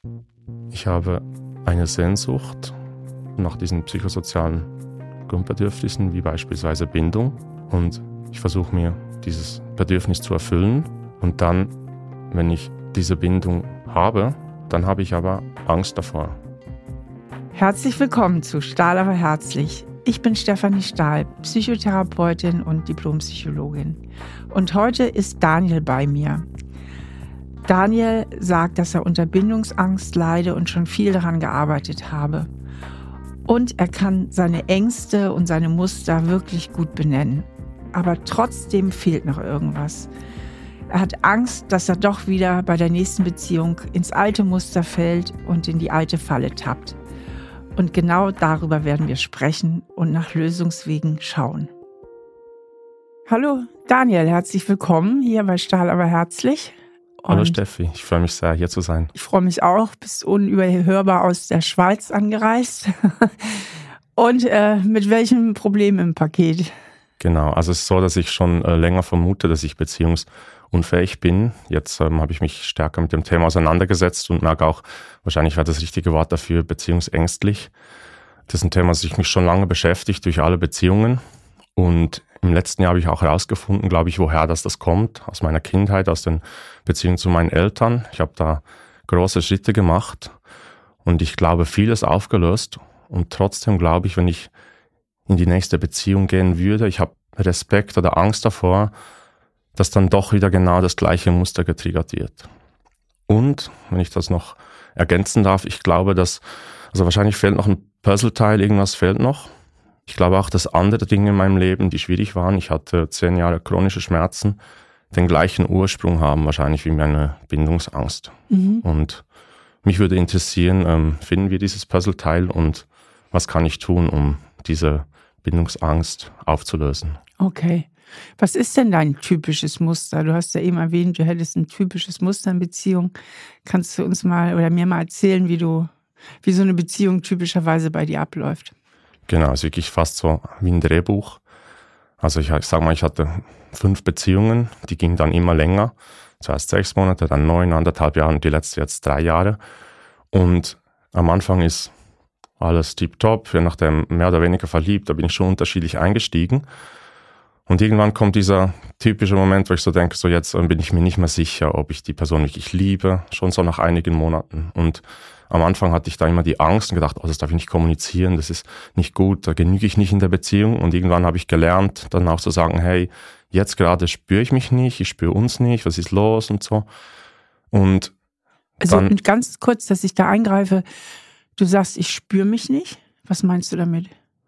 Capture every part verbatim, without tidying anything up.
Ich habe eine Sehnsucht nach diesen psychosozialen Grundbedürfnissen, wie beispielsweise Bindung. Und ich versuche mir dieses Bedürfnis zu erfüllen. Und dann, wenn ich diese Bindung habe, dann habe ich aber Angst davor. Herzlich willkommen zu Stahl aber herzlich. Ich bin Stefanie Stahl, Psychotherapeutin und Diplompsychologin. Und heute ist Daniel bei mir. Daniel sagt, dass er unter Bindungsangst leide und schon viel daran gearbeitet habe. Und er kann seine Ängste und seine Muster wirklich gut benennen. Aber trotzdem fehlt noch irgendwas. Er hat Angst, dass er doch wieder bei der nächsten Beziehung ins alte Muster fällt und in die alte Falle tappt. Und genau darüber werden wir sprechen und nach Lösungswegen schauen. Hallo Daniel, herzlich willkommen hier bei Stahl aber herzlich. Und Hallo Steffi, ich freue mich sehr, hier zu sein. Ich freue mich auch, bist unüberhörbar aus der Schweiz angereist. Und äh, mit welchem Problem im Paket? Genau, also es ist so, dass ich schon äh, länger vermute, dass ich beziehungsunfähig bin. Jetzt ähm, habe ich mich stärker mit dem Thema auseinandergesetzt und merke auch, wahrscheinlich wäre das richtige Wort dafür, beziehungsängstlich. Das ist ein Thema, das sich mich schon lange beschäftigt durch alle Beziehungen. Und im letzten Jahr habe ich auch herausgefunden, glaube ich, woher das, das kommt. Aus meiner Kindheit, aus den Beziehungen zu meinen Eltern. Ich habe da große Schritte gemacht und ich glaube, vieles aufgelöst. Und trotzdem glaube ich, wenn ich in die nächste Beziehung gehen würde, ich habe Respekt oder Angst davor, dass dann doch wieder genau das gleiche Muster getriggert wird. Und, wenn ich das noch ergänzen darf, ich glaube, dass, also wahrscheinlich fehlt noch ein Puzzleteil, irgendwas fehlt noch. Ich glaube auch, dass andere Dinge in meinem Leben, die schwierig waren, ich hatte zehn Jahre chronische Schmerzen, den gleichen Ursprung haben, wahrscheinlich wie meine Bindungsangst. Mhm. Und mich würde interessieren, ähm, finden wir dieses Puzzleteil und was kann ich tun, um diese Bindungsangst aufzulösen? Okay. Was ist denn dein typisches Muster? Du hast ja eben erwähnt, du hättest ein typisches Muster in Beziehung. Kannst du uns mal oder mir mal erzählen, wie du, wie so eine Beziehung typischerweise bei dir abläuft? Genau, es ist wirklich fast so wie ein Drehbuch. Also ich, ich sag mal, ich hatte fünf Beziehungen, die gingen dann immer länger. Zuerst sechs Monate, dann neun, anderthalb Jahre und die letzte jetzt drei Jahre. Und am Anfang ist alles tipptopp, je nachdem mehr oder weniger verliebt, da bin ich schon unterschiedlich eingestiegen. Und irgendwann kommt dieser typische Moment, wo ich so denke, so jetzt bin ich mir nicht mehr sicher, ob ich die Person wirklich liebe, schon so nach einigen Monaten. Und am Anfang hatte ich da immer die Angst und gedacht, oh, das darf ich nicht kommunizieren, das ist nicht gut, da genüge ich nicht in der Beziehung. Und irgendwann habe ich gelernt, dann auch zu sagen, hey, jetzt gerade spüre ich mich nicht, ich spüre uns nicht, was ist los und so. Und also dann, ganz kurz, dass ich da eingreife, du sagst, ich spüre mich nicht. Was meinst du damit?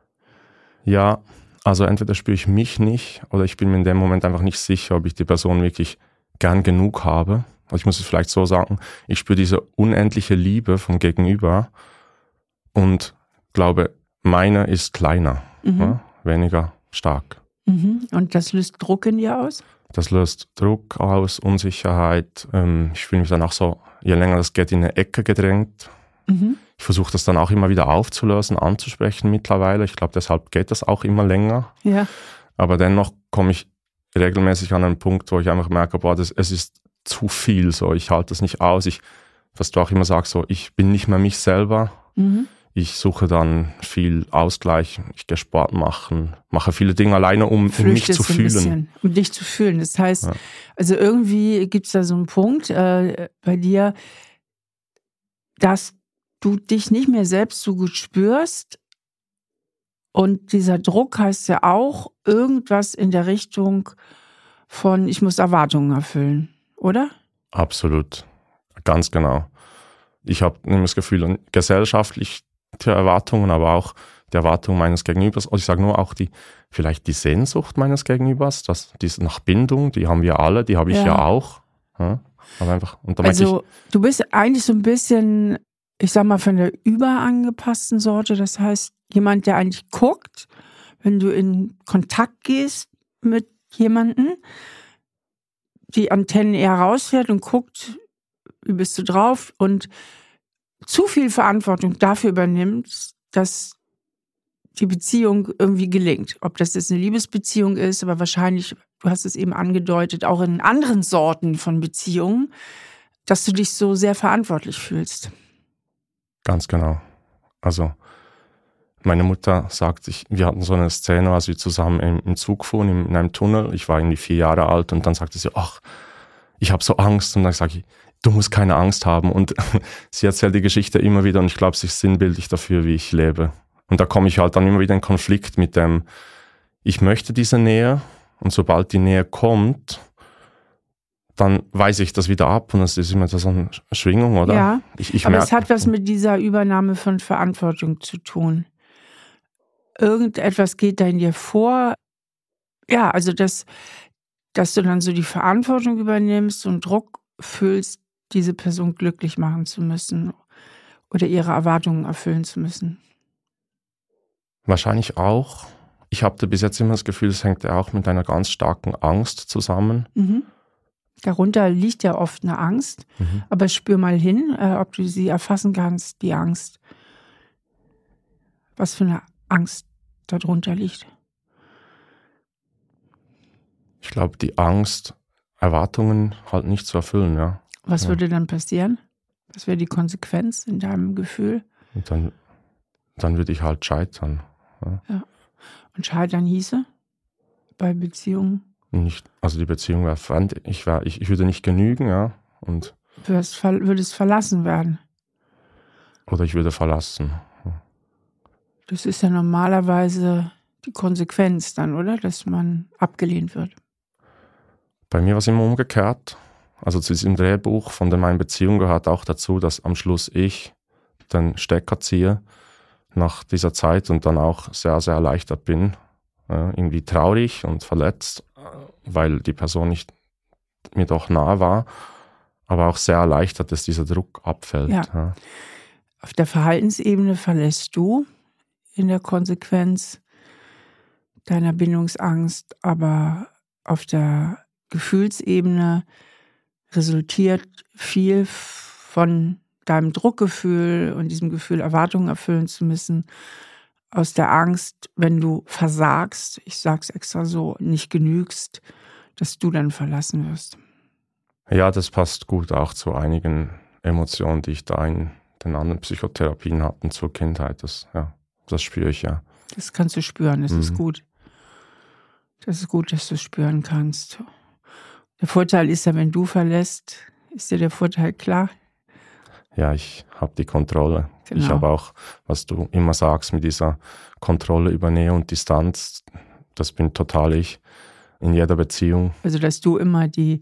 Ja, also entweder spüre ich mich nicht oder ich bin mir in dem Moment einfach nicht sicher, ob ich die Person wirklich gern genug habe. Also ich muss es vielleicht so sagen, ich spüre diese unendliche Liebe vom Gegenüber und glaube, meine ist kleiner, mhm. ja, weniger stark. Mhm. Und das löst Druck in dir aus? Das löst Druck aus, Unsicherheit. Ähm, ich fühle mich dann auch so, je länger das geht, in eine Ecke gedrängt. Mhm. Ich versuche das dann auch immer wieder aufzulösen, anzusprechen mittlerweile. Ich glaube, deshalb geht das auch immer länger. Ja. Aber dennoch komme ich regelmäßig an einen Punkt, wo ich einfach merke, boah, das, es ist zu viel, so, ich halte das nicht aus. Ich, was du auch immer sagst, so, ich bin nicht mehr mich selber. Mhm. Ich suche dann viel Ausgleich. Ich gehe Sport machen, mache viele Dinge alleine, um, um mich zu fühlen. Bisschen, um dich zu fühlen. Das heißt, ja. also irgendwie gibt es da so einen Punkt äh, bei dir, dass du dich nicht mehr selbst so gut spürst. Und dieser Druck heißt ja auch irgendwas in der Richtung von, ich muss Erwartungen erfüllen, oder? Absolut, ganz genau. Ich habe das Gefühl, gesellschaftlich die Erwartungen, aber auch die Erwartungen meines Gegenübers. Und ich sage nur auch die, vielleicht die Sehnsucht meines Gegenübers, das, die nach Bindung, die haben wir alle, die habe ich ja, ja auch. Ja, aber einfach, und also ich, du bist eigentlich so ein bisschen, ich sag mal, von der überangepassten Sorte. Das heißt, jemand, der eigentlich guckt, wenn du in Kontakt gehst mit jemandem, die Antennen eher rausfährt und guckt, wie bist du drauf und zu viel Verantwortung dafür übernimmt, dass die Beziehung irgendwie gelingt. Ob das jetzt eine Liebesbeziehung ist, aber wahrscheinlich, du hast es eben angedeutet, auch in anderen Sorten von Beziehungen, dass du dich so sehr verantwortlich fühlst. Ganz genau. Also meine Mutter sagt, ich, wir hatten so eine Szene, als wir zusammen im, im Zug fuhren, in, in einem Tunnel. Ich war irgendwie vier Jahre alt und dann sagte sie, ach, ich habe so Angst. Und dann sage ich, du musst keine Angst haben. Und sie erzählt die Geschichte immer wieder und ich glaube, sie ist sinnbildlich dafür, wie ich lebe. Und da komme ich halt dann immer wieder in Konflikt mit dem, ich möchte diese Nähe und sobald die Nähe kommt, dann weise ich das wieder ab und das ist immer so eine Schwingung, oder? Ja, ich, ich aber merke, es hat was mit dieser Übernahme von Verantwortung zu tun. Irgendetwas geht da in dir vor. Ja, also das, dass du dann so die Verantwortung übernimmst und Druck fühlst, diese Person glücklich machen zu müssen oder ihre Erwartungen erfüllen zu müssen. Wahrscheinlich auch. Ich habe bis jetzt immer das Gefühl, es hängt ja auch mit einer ganz starken Angst zusammen. Mhm. Darunter liegt ja oft eine Angst, mhm. aber spür mal hin, äh, ob du sie erfassen kannst, die Angst. Was für eine Angst darunter liegt. Ich glaube, die Angst, Erwartungen halt nicht zu erfüllen, ja. Was ja. würde dann passieren? Was wäre die Konsequenz in deinem Gefühl? Und dann, dann würde ich halt scheitern. Ja. Ja. Und scheitern hieße bei Beziehungen? Nicht, also die Beziehung wäre fremd, ich, wär, ich, ich würde nicht genügen, ja. Und du würdest, würdest verlassen werden. Oder ich würde verlassen. Das ist ja normalerweise die Konsequenz dann, oder? Dass man abgelehnt wird. Bei mir war es immer umgekehrt. Also zu diesem Drehbuch von der meinen Beziehung gehört auch dazu, dass am Schluss ich den Stecker ziehe nach dieser Zeit und dann auch sehr, sehr erleichtert bin. Äh, irgendwie traurig und verletzt, weil die Person nicht mir doch nahe war, aber auch sehr erleichtert, dass dieser Druck abfällt. Ja. Ja. Auf der Verhaltensebene verlässt du in der Konsequenz deiner Bindungsangst, aber auf der Gefühlsebene resultiert viel von deinem Druckgefühl und diesem Gefühl, Erwartungen erfüllen zu müssen, aus der Angst, wenn du versagst, ich sag's extra so, nicht genügst, dass du dann verlassen wirst. Ja, das passt gut auch zu einigen Emotionen, die ich da in den anderen Psychotherapien hatte zur Kindheit. Das, ja, das spüre ich, ja. Das kannst du spüren, das mhm. ist gut. Das ist gut, dass du es spüren kannst. Der Vorteil ist ja, wenn du verlässt, ist dir der Vorteil klar? Ja, ich habe die Kontrolle. Genau. Ich habe auch, was du immer sagst, mit dieser Kontrolle über Nähe und Distanz, das bin total ich in jeder Beziehung. Also, dass du immer die,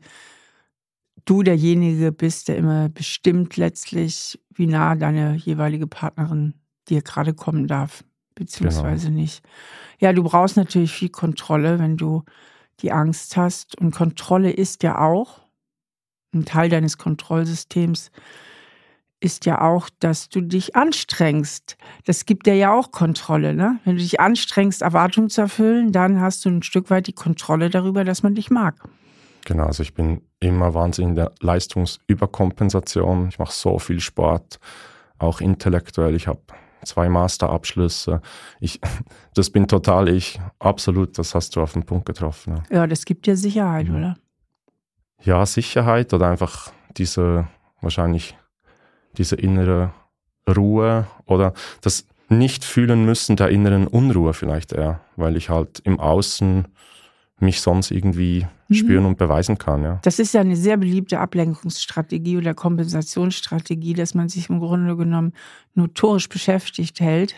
du derjenige bist, der immer bestimmt letztlich, wie nah deine jeweilige Partnerin dir gerade kommen darf, beziehungsweise genau. nicht. Ja, du brauchst natürlich viel Kontrolle, wenn du die Angst hast. Und Kontrolle ist ja auch, ein Teil deines Kontrollsystems ist ja auch, dass du dich anstrengst. Das gibt dir ja auch Kontrolle, ne? Wenn du dich anstrengst, Erwartungen zu erfüllen, dann hast du ein Stück weit die Kontrolle darüber, dass man dich mag. Genau, also ich bin immer wahnsinnig in der Leistungsüberkompensation. Ich mache so viel Sport, auch intellektuell. Ich habe zwei Masterabschlüsse. Ich, das bin total ich. Absolut, das hast du auf den Punkt getroffen. Ja, ja, das gibt dir Sicherheit, mhm. oder? Ja, Sicherheit oder einfach diese, wahrscheinlich diese innere Ruhe oder das Nicht-Fühlen müssen der inneren Unruhe vielleicht eher, weil ich halt im Außen mich sonst irgendwie mhm. spüren und beweisen kann. Ja. Das ist ja eine sehr beliebte Ablenkungsstrategie oder Kompensationsstrategie, dass man sich im Grunde genommen notorisch beschäftigt hält,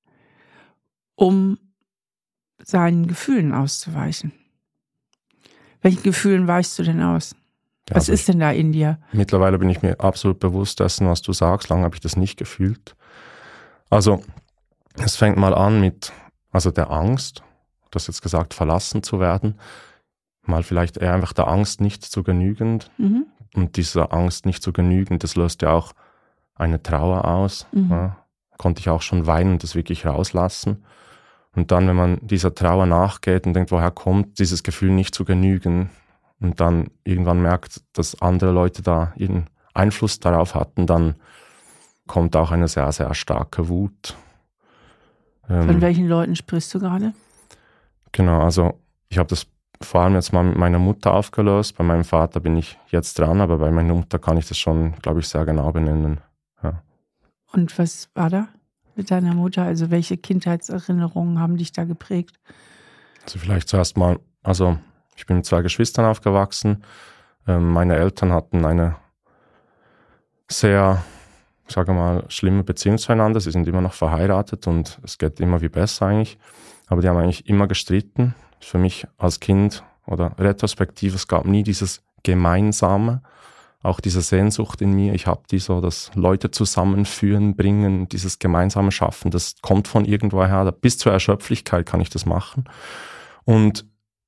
um seinen Gefühlen auszuweichen. Welchen Gefühlen weichst du denn aus? Ja, was also ist denn da in dir? Mittlerweile bin ich mir absolut bewusst dessen, was du sagst. Lange habe ich das nicht gefühlt. Also es fängt mal an mit also der Angst, du hast jetzt gesagt, verlassen zu werden. Mal vielleicht eher einfach der Angst, nicht zu genügen. Mhm. Und dieser Angst, nicht zu genügen, das löst ja auch eine Trauer aus. Mhm. Ja. Konnte ich auch schon weinen und das wirklich rauslassen. Und dann, wenn man dieser Trauer nachgeht und denkt, woher kommt dieses Gefühl, nicht zu genügen, und dann irgendwann merkt, dass andere Leute da ihren Einfluss darauf hatten, dann kommt auch eine sehr, sehr starke Wut. Von ähm, welchen Leuten sprichst du gerade? Genau, also ich habe das vor allem jetzt mal mit meiner Mutter aufgelöst. Bei meinem Vater bin ich jetzt dran, aber bei meiner Mutter kann ich das schon, glaube ich, sehr genau benennen. Ja. Und was war da mit deiner Mutter? Also welche Kindheitserinnerungen haben dich da geprägt? Also vielleicht zuerst mal, also ich bin mit zwei Geschwistern aufgewachsen. Ähm, meine Eltern hatten eine sehr, sage mal, schlimme Beziehung zueinander. Sie sind immer noch verheiratet und es geht immer wie besser eigentlich. Aber die haben eigentlich immer gestritten. Für mich als Kind oder retrospektiv, es gab nie dieses Gemeinsame, auch diese Sehnsucht in mir. Ich habe die so, das Leute zusammenführen, bringen, dieses gemeinsame Schaffen, das kommt von irgendwoher. Bis zur Erschöpflichkeit kann ich das machen. Und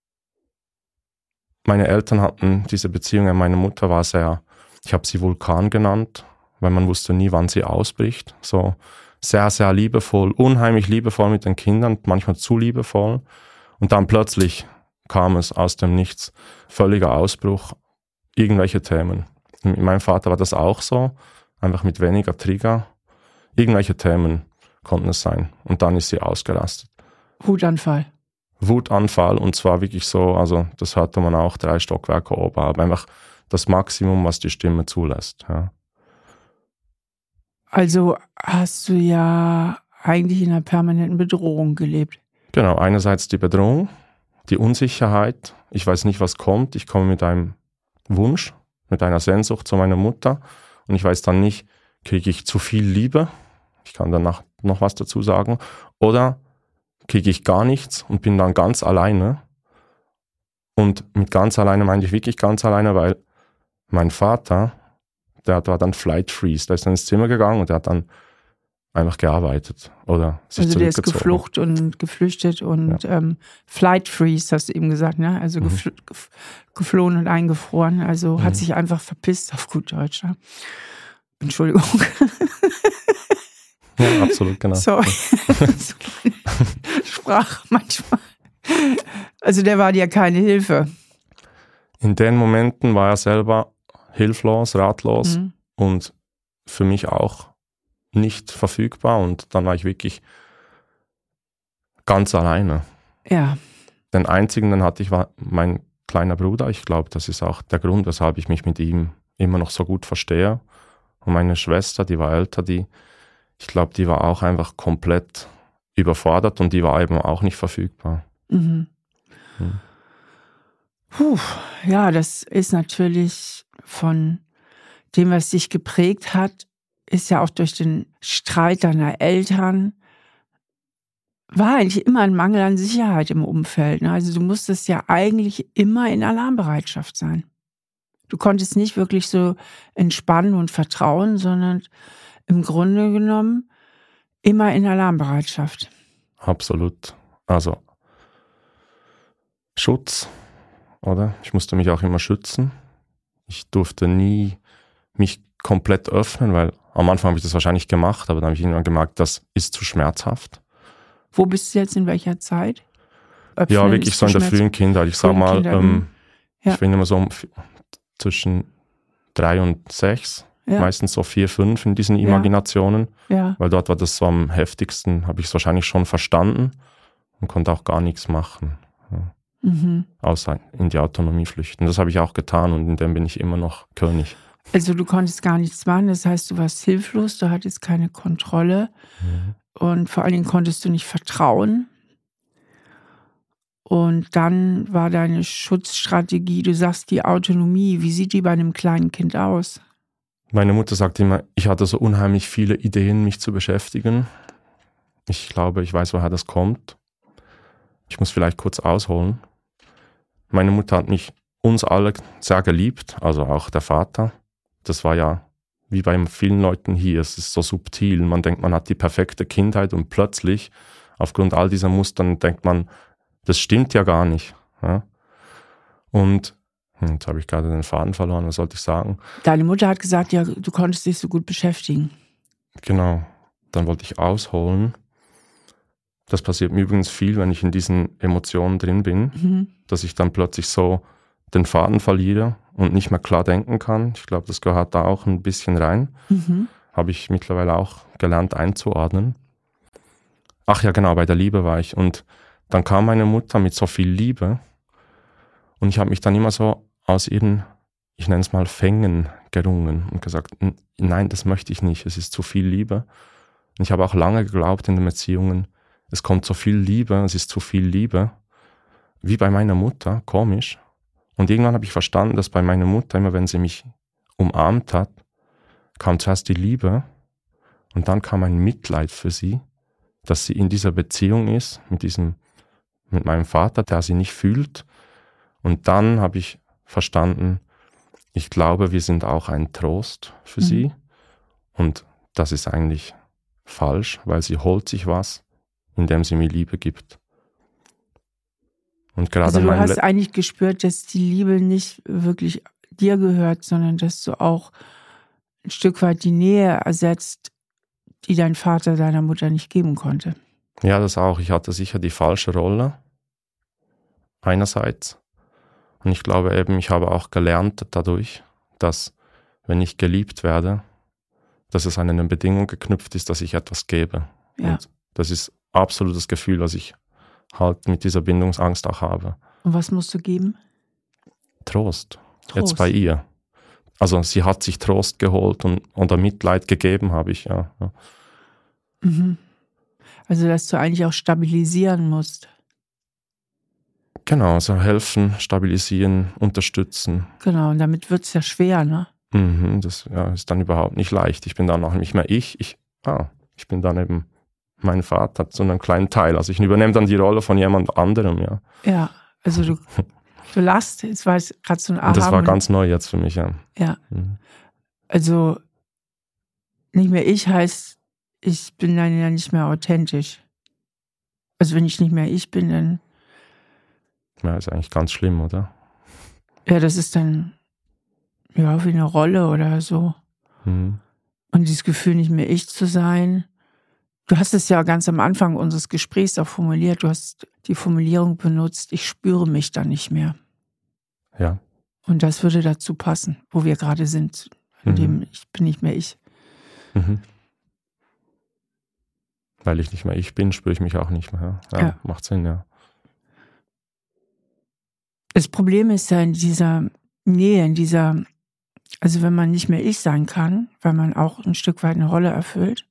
meine Eltern hatten diese Beziehung, meine Mutter war sehr, ich habe sie Vulkan genannt, weil man wusste nie, wann sie ausbricht. So sehr, sehr liebevoll, unheimlich liebevoll mit den Kindern, manchmal zu liebevoll. Und dann plötzlich kam es aus dem Nichts, völliger Ausbruch, irgendwelche Themen. Mit meinem Vater war das auch so, einfach mit weniger Trigger. Irgendwelche Themen konnten es sein. Und dann ist sie ausgerastet. Wutanfall. Wutanfall und zwar wirklich so, also das hörte man auch drei Stockwerke oben, aber einfach das Maximum, was die Stimme zulässt. Ja. Also hast du ja eigentlich in einer permanenten Bedrohung gelebt. Genau, einerseits die Bedrohung, die Unsicherheit, ich weiß nicht, was kommt, ich komme mit einem Wunsch, mit einer Sehnsucht zu meiner Mutter und ich weiß dann nicht, kriege ich zu viel Liebe, ich kann danach noch was dazu sagen, oder kriege ich gar nichts und bin dann ganz alleine. Und mit ganz alleine meine ich wirklich ganz alleine, weil mein Vater, der war dann Flight Freeze, der ist dann ins Zimmer gegangen und der hat dann einfach gearbeitet oder sich also zurückgezogen. Der ist geflucht und geflüchtet und ja. ähm, Flight Freeze, hast du eben gesagt, ne? Also mhm. gefl- gef- geflohen und eingefroren, also mhm. hat sich einfach verpisst auf gut Deutsch. Ne? Entschuldigung. Ja, absolut, genau. Sorry. Sprache manchmal. Also der war dir keine Hilfe. In den Momenten war er selber hilflos, ratlos mhm. und für mich auch nicht verfügbar und dann war ich wirklich ganz alleine. Ja. Den einzigen, den hatte ich, war mein kleiner Bruder. Ich glaube, das ist auch der Grund, weshalb ich mich mit ihm immer noch so gut verstehe. Und meine Schwester, die war älter, die, ich glaube, die war auch einfach komplett überfordert und die war eben auch nicht verfügbar. Mhm. Hm. Puh, ja, das ist natürlich von dem, was dich geprägt hat, ist ja auch durch den Streit deiner Eltern, war eigentlich immer ein Mangel an Sicherheit im Umfeld. Ne? Also du musstest ja eigentlich immer in Alarmbereitschaft sein. Du konntest nicht wirklich so entspannen und vertrauen, sondern im Grunde genommen immer in Alarmbereitschaft. Absolut. Also Schutz, oder? Ich musste mich auch immer schützen. Ich durfte nie mich komplett öffnen, weil am Anfang habe ich das wahrscheinlich gemacht, aber dann habe ich irgendwann gemerkt, das ist zu schmerzhaft. Wo bist du jetzt, in welcher Zeit? Öffnen ja, wirklich so in der frühen Kindheit. Ich sage mal, ähm, ja. ich bin immer so um, zwischen drei und sechs, ja. meistens so vier, fünf in diesen Imaginationen, ja. Ja. weil dort war das so am heftigsten, habe ich es wahrscheinlich schon verstanden und konnte auch gar nichts machen. Ja. Mhm. Außer in die Autonomie flüchten. Das habe ich auch getan und in dem bin ich immer noch König. Also du konntest gar nichts machen, das heißt, du warst hilflos, du hattest keine Kontrolle mhm. und vor allen Dingen konntest du nicht vertrauen. Und dann war deine Schutzstrategie, du sagst die Autonomie, wie sieht die bei einem kleinen Kind aus? Meine Mutter sagt immer, ich hatte so unheimlich viele Ideen, mich zu beschäftigen. Ich glaube, ich weiß, woher das kommt. Ich muss vielleicht kurz ausholen. Meine Mutter hat mich, uns alle sehr geliebt, also auch der Vater. Das war ja wie bei vielen Leuten hier, es ist so subtil. Man denkt, man hat die perfekte Kindheit und plötzlich, aufgrund all dieser Mustern, denkt man, das stimmt ja gar nicht. Ja? Und jetzt habe ich gerade den Faden verloren, was sollte ich sagen? Deine Mutter hat gesagt, ja, du konntest dich so gut beschäftigen. Genau, dann wollte ich ausholen. Das passiert mir übrigens viel, wenn ich in diesen Emotionen drin bin, mhm. dass ich dann plötzlich so den Faden verliere und nicht mehr klar denken kann. Ich glaube, das gehört da auch ein bisschen rein. Mhm. Habe ich mittlerweile auch gelernt einzuordnen. Ach ja, genau, bei der Liebe war ich. Und dann kam meine Mutter mit so viel Liebe und ich habe mich dann immer so aus ihren ich nenne es mal Fängen gerungen und gesagt, nein, das möchte ich nicht, es ist zu viel Liebe. Und ich habe auch lange geglaubt in den Beziehungen, es kommt so viel Liebe, es ist zu viel Liebe, wie bei meiner Mutter, komisch. Und irgendwann habe ich verstanden, dass bei meiner Mutter, immer wenn sie mich umarmt hat, kam zuerst die Liebe und dann kam ein Mitleid für sie, dass sie in dieser Beziehung ist, mit diesem, mit meinem Vater, der sie nicht fühlt. Und dann habe ich verstanden, ich glaube, wir sind auch ein Trost für mhm. sie. Und das ist eigentlich falsch, weil sie holt sich was, indem sie mir Liebe gibt. Und gerade also du hast Le- eigentlich gespürt, dass die Liebe nicht wirklich dir gehört, sondern dass du auch ein Stück weit die Nähe ersetzt, die dein Vater deiner Mutter nicht geben konnte. Ja, das auch. Ich hatte sicher die falsche Rolle, einerseits. Und ich glaube eben, ich habe auch gelernt dadurch, dass, wenn ich geliebt werde, dass es an eine Bedingung geknüpft ist, dass ich etwas gebe. Ja. Und das ist absolut das Gefühl, was ich halt mit dieser Bindungsangst auch habe. Und was musst du geben? Trost. Trost. Jetzt bei ihr. Also sie hat sich Trost geholt und oder Mitleid gegeben, habe ich, ja. ja. Mhm. Also dass du eigentlich auch stabilisieren musst. Genau, also helfen, stabilisieren, unterstützen. Genau, und damit wird es ja schwer, ne? Mhm, das ja, ist dann überhaupt nicht leicht. Ich bin dann auch nicht mehr ich. Ich, ah, ich bin dann eben mein Vater, so einen kleinen Teil. Also ich übernehme dann die Rolle von jemand anderem, ja. Ja, also du, du lachst, jetzt war es gerade so ein Aha. Und das war ganz neu jetzt für mich, ja. Ja, mhm. Also nicht mehr ich heißt, ich bin dann ja nicht mehr authentisch. Also wenn ich nicht mehr ich bin, dann... Ja, ist eigentlich ganz schlimm, oder? Ja, das ist dann ja wie eine Rolle oder so. Mhm. Und dieses Gefühl, nicht mehr ich zu sein. Du hast es ja ganz am Anfang unseres Gesprächs auch formuliert. Du hast die Formulierung benutzt, ich spüre mich dann nicht mehr. Ja. Und das würde dazu passen, wo wir gerade sind. In mhm. dem ich bin nicht mehr ich. Mhm. Weil ich nicht mehr ich bin, spüre ich mich auch nicht mehr. Ja, Ja. Macht Sinn, ja. Das Problem ist ja in dieser Nähe, in dieser, also wenn man nicht mehr ich sein kann, weil man auch ein Stück weit eine Rolle erfüllt,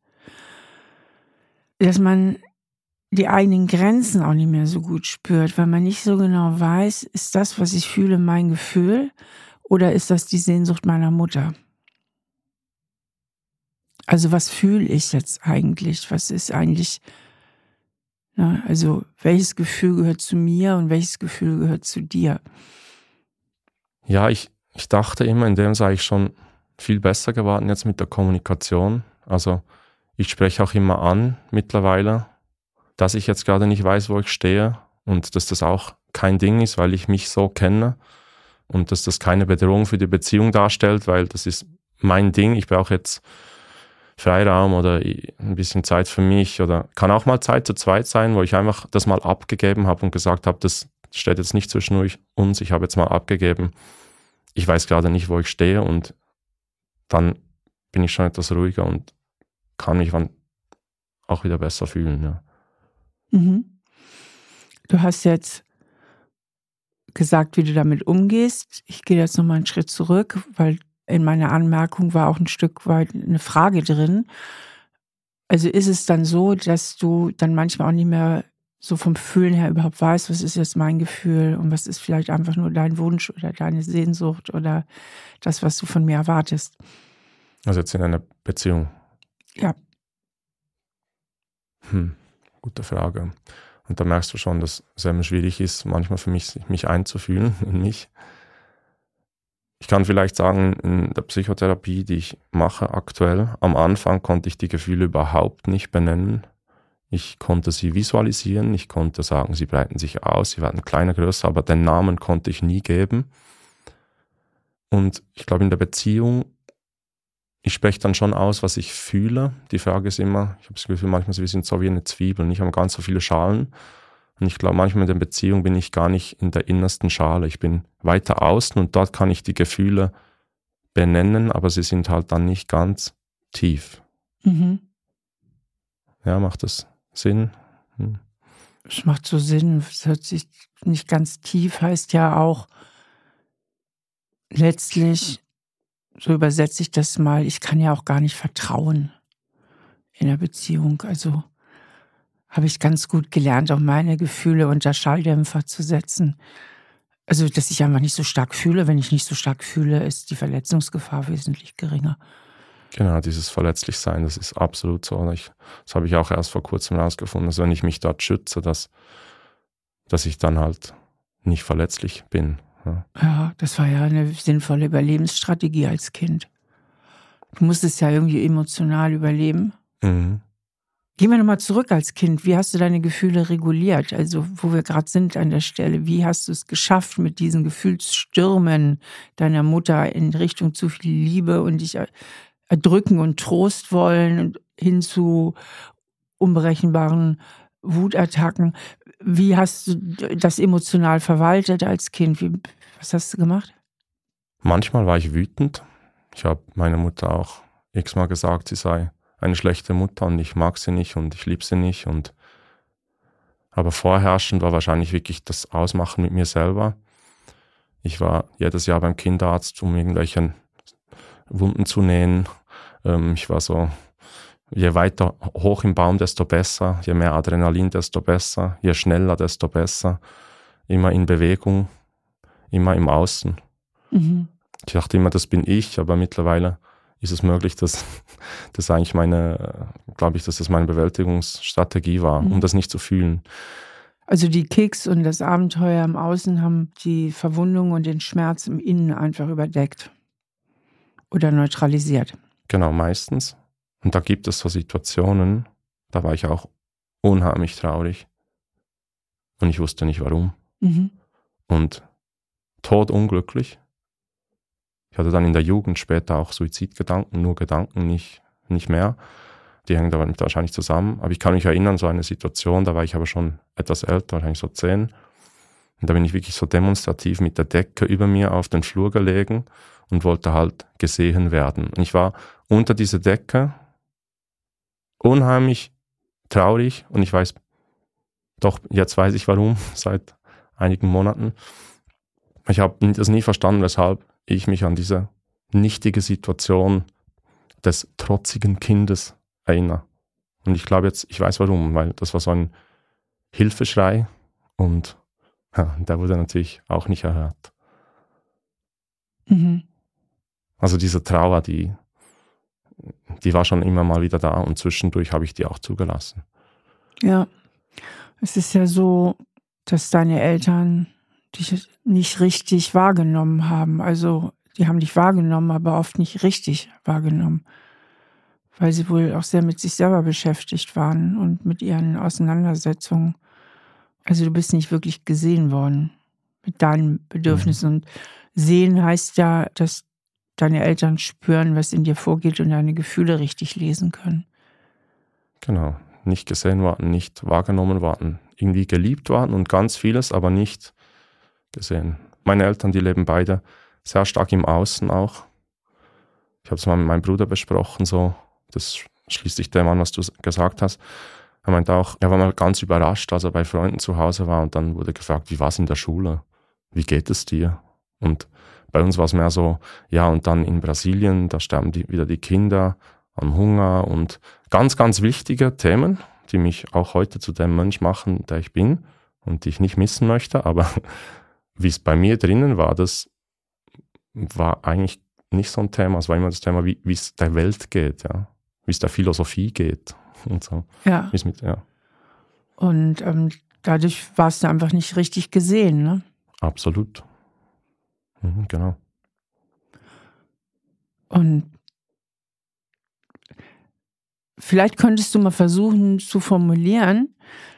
dass man die eigenen Grenzen auch nicht mehr so gut spürt, weil man nicht so genau weiß, ist das, was ich fühle, mein Gefühl oder ist das die Sehnsucht meiner Mutter? Also was fühle ich jetzt eigentlich? Was ist eigentlich, na, also welches Gefühl gehört zu mir und welches Gefühl gehört zu dir? Ja, ich, ich dachte immer, in dem sei ich schon viel besser geworden jetzt mit der Kommunikation. Also ich spreche auch immer an mittlerweile, dass ich jetzt gerade nicht weiß, wo ich stehe und dass das auch kein Ding ist, weil ich mich so kenne und dass das keine Bedrohung für die Beziehung darstellt, weil das ist mein Ding. Ich brauche jetzt Freiraum oder ein bisschen Zeit für mich oder kann auch mal Zeit zu zweit sein, wo ich einfach das mal abgegeben habe und gesagt habe, das steht jetzt nicht zwischen uns, ich habe jetzt mal abgegeben. Ich weiß gerade nicht, wo ich stehe und dann bin ich schon etwas ruhiger und kann mich dann auch wieder besser fühlen. Ja. Mhm. Du hast jetzt gesagt, wie du damit umgehst. Ich gehe jetzt nochmal einen Schritt zurück, weil in meiner Anmerkung war auch ein Stück weit eine Frage drin. Also ist es dann so, dass du dann manchmal auch nicht mehr so vom Fühlen her überhaupt weißt, was ist jetzt mein Gefühl und was ist vielleicht einfach nur dein Wunsch oder deine Sehnsucht oder das, was du von mir erwartest? Also jetzt in einer Beziehung? Ja. Hm, gute Frage. Und da merkst du schon, dass es eben schwierig ist, manchmal für mich, mich einzufühlen in mich. Ich kann vielleicht sagen, in der Psychotherapie, die ich mache aktuell, am Anfang konnte ich die Gefühle überhaupt nicht benennen. Ich konnte sie visualisieren, ich konnte sagen, sie breiten sich aus, sie werden kleiner, größer, aber den Namen konnte ich nie geben. Und ich glaube, in der Beziehung, ich spreche dann schon aus, was ich fühle. Die Frage ist immer, ich habe das Gefühl, manchmal wir sind so wie eine Zwiebel und ich habe ganz so viele Schalen. Und ich glaube, manchmal in der Beziehung bin ich gar nicht in der innersten Schale. Ich bin weiter außen und dort kann ich die Gefühle benennen, aber sie sind halt dann nicht ganz tief. Mhm. Ja, macht das Sinn? Hm. Es macht so Sinn. Es hört sich nicht ganz tief, heißt ja auch, letztlich, so übersetze ich das mal, ich kann ja auch gar nicht vertrauen in der Beziehung. Also habe ich ganz gut gelernt, auch meine Gefühle unter Schalldämpfer zu setzen. Also, dass ich einfach nicht so stark fühle. Wenn ich nicht so stark fühle, ist die Verletzungsgefahr wesentlich geringer. Genau, dieses Verletzlichsein, das ist absolut so. Ich, das habe ich auch erst vor kurzem herausgefunden, dass wenn ich mich dort schütze, dass, dass ich dann halt nicht verletzlich bin. Ja. Ja, das war ja eine sinnvolle Überlebensstrategie als Kind. Du musstest ja irgendwie emotional überleben. Mhm. Gehen wir nochmal zurück als Kind. Wie hast du deine Gefühle reguliert? Also, wo wir gerade sind an der Stelle. Wie hast du es geschafft, mit diesen Gefühlsstürmen deiner Mutter in Richtung zu viel Liebe und dich erdrücken und Trost wollen hin zu unberechenbaren Wutattacken? Wie hast du das emotional verwaltet als Kind? Wie, was hast du gemacht? Manchmal war ich wütend. Ich habe meiner Mutter auch x-mal gesagt, sie sei eine schlechte Mutter und ich mag sie nicht und ich liebe sie nicht. Und aber vorherrschend war wahrscheinlich wirklich das Ausmachen mit mir selber. Ich war jedes Jahr beim Kinderarzt, um irgendwelche Wunden zu nähen. Ähm, ich war so, je weiter hoch im Baum, desto besser. Je mehr Adrenalin, desto besser. Je schneller, desto besser. Immer in Bewegung, immer im Außen. Mhm. Ich dachte immer, das bin ich, aber mittlerweile ist es möglich, dass das eigentlich meine, glaube ich, dass das meine Bewältigungsstrategie war, Mhm. um das nicht zu fühlen. Also die Kicks und das Abenteuer im Außen haben die Verwundung und den Schmerz im Innen einfach überdeckt oder neutralisiert. Genau, meistens. Und da gibt es so Situationen, da war ich auch unheimlich traurig und ich wusste nicht warum. Mhm. Und todunglücklich. Ich hatte dann in der Jugend später auch Suizidgedanken, nur Gedanken, nicht, nicht mehr. Die hängen damit wahrscheinlich zusammen. Aber ich kann mich erinnern, so eine Situation, da war ich aber schon etwas älter, wahrscheinlich so zehn. Und da bin ich wirklich so demonstrativ mit der Decke über mir auf den Flur gelegen und wollte halt gesehen werden. Und ich war unter dieser Decke unheimlich traurig und ich weiß, doch jetzt weiß ich warum, seit einigen Monaten. Ich habe das nie verstanden, weshalb ich mich an diese nichtige Situation des trotzigen Kindes erinnere. Und ich glaube jetzt, ich weiß warum, weil das war so ein Hilfeschrei und ja, der wurde natürlich auch nicht erhört. Mhm. Also diese Trauer, die, die war schon immer mal wieder da und zwischendurch habe ich die auch zugelassen. Ja, es ist ja so, dass deine Eltern dich nicht richtig wahrgenommen haben. Also die haben dich wahrgenommen, aber oft nicht richtig wahrgenommen, weil sie wohl auch sehr mit sich selber beschäftigt waren und mit ihren Auseinandersetzungen. Also du bist nicht wirklich gesehen worden mit deinen Bedürfnissen. Mhm. Und sehen heißt ja, dass deine Eltern spüren, was in dir vorgeht und deine Gefühle richtig lesen können. Genau, nicht gesehen worden, nicht wahrgenommen worden, irgendwie geliebt worden und ganz vieles, aber nicht gesehen. Meine Eltern, die leben beide sehr stark im Außen auch. Ich habe es mal mit meinem Bruder besprochen, so, das schließt sich dem an, was du gesagt hast. Er meinte auch, er war mal ganz überrascht, als er bei Freunden zu Hause war und dann wurde gefragt, wie war es in der Schule? Wie geht es dir? Und bei uns war es mehr so, ja, und dann in Brasilien, da sterben die, wieder die Kinder an Hunger und ganz, ganz wichtige Themen, die mich auch heute zu dem Mensch machen, der ich bin und die ich nicht missen möchte, aber wie es bei mir drinnen war, das war eigentlich nicht so ein Thema. Es war immer das Thema, wie es der Welt geht, ja, wie es der Philosophie geht und so. Ja. Wie's mit, ja. Und ähm, dadurch warst du einfach nicht richtig gesehen, ne? Absolut. Mhm, genau. Und vielleicht könntest du mal versuchen zu formulieren,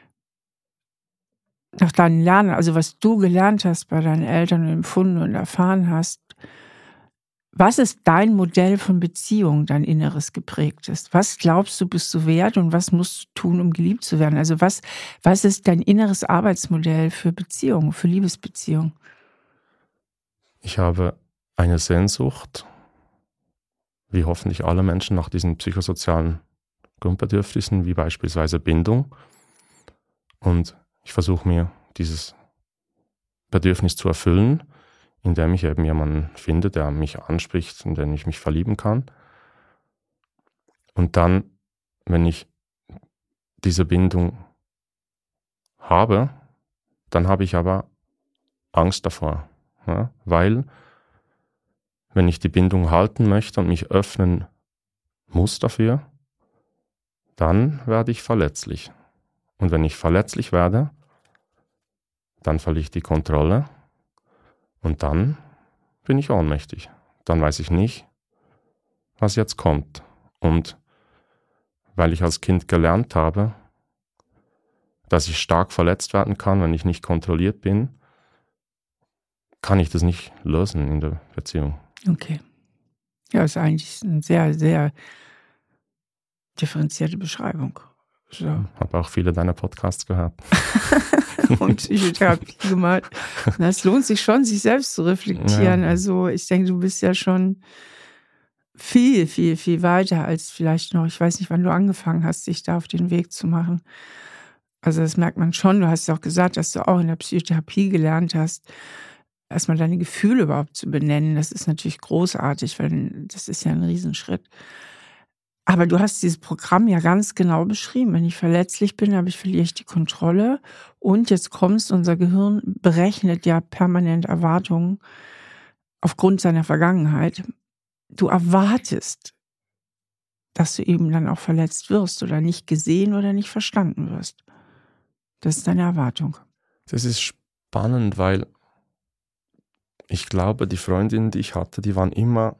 nach deinen Lernen, also was du gelernt hast bei deinen Eltern und empfunden und erfahren hast, was ist dein Modell von Beziehung, dein inneres geprägtes? Was glaubst du, bist du wert und was musst du tun, um geliebt zu werden? Also was, was ist dein inneres Arbeitsmodell für Beziehung, für Liebesbeziehung? Ich habe eine Sehnsucht, wie hoffentlich alle Menschen, nach diesen psychosozialen Grundbedürfnissen, wie beispielsweise Bindung. Und ich versuche mir dieses Bedürfnis zu erfüllen, indem ich eben jemanden finde, der mich anspricht, in den ich mich verlieben kann. Und dann, wenn ich diese Bindung habe, dann habe ich aber Angst davor. Ja? Weil, wenn ich die Bindung halten möchte und mich öffnen muss dafür, dann werde ich verletzlich. Und wenn ich verletzlich werde, dann verliere ich die Kontrolle und dann bin ich ohnmächtig. Dann weiß ich nicht, was jetzt kommt. Und weil ich als Kind gelernt habe, dass ich stark verletzt werden kann, wenn ich nicht kontrolliert bin, kann ich das nicht lösen in der Beziehung. Okay. Ja, ist eigentlich eine sehr, sehr differenzierte Beschreibung. So. Ich habe auch viele deiner Podcasts gehört. Und Psychotherapie gemacht. Es lohnt sich schon, sich selbst zu reflektieren. Ja. Also ich denke, du bist ja schon viel, viel, viel weiter als vielleicht noch, ich weiß nicht, wann du angefangen hast, dich da auf den Weg zu machen. Also das merkt man schon. Du hast ja auch gesagt, dass du auch in der Psychotherapie gelernt hast, erstmal deine Gefühle überhaupt zu benennen. Das ist natürlich großartig, weil das ist ja ein Riesenschritt. Aber du hast dieses Programm ja ganz genau beschrieben. Wenn ich verletzlich bin, habe ich, verliere ich die Kontrolle. Und jetzt kommst, unser Gehirn berechnet ja permanent Erwartungen aufgrund seiner Vergangenheit. Du erwartest, dass du eben dann auch verletzt wirst oder nicht gesehen oder nicht verstanden wirst. Das ist deine Erwartung. Das ist spannend, weil ich glaube, die Freundinnen, die ich hatte, die waren immer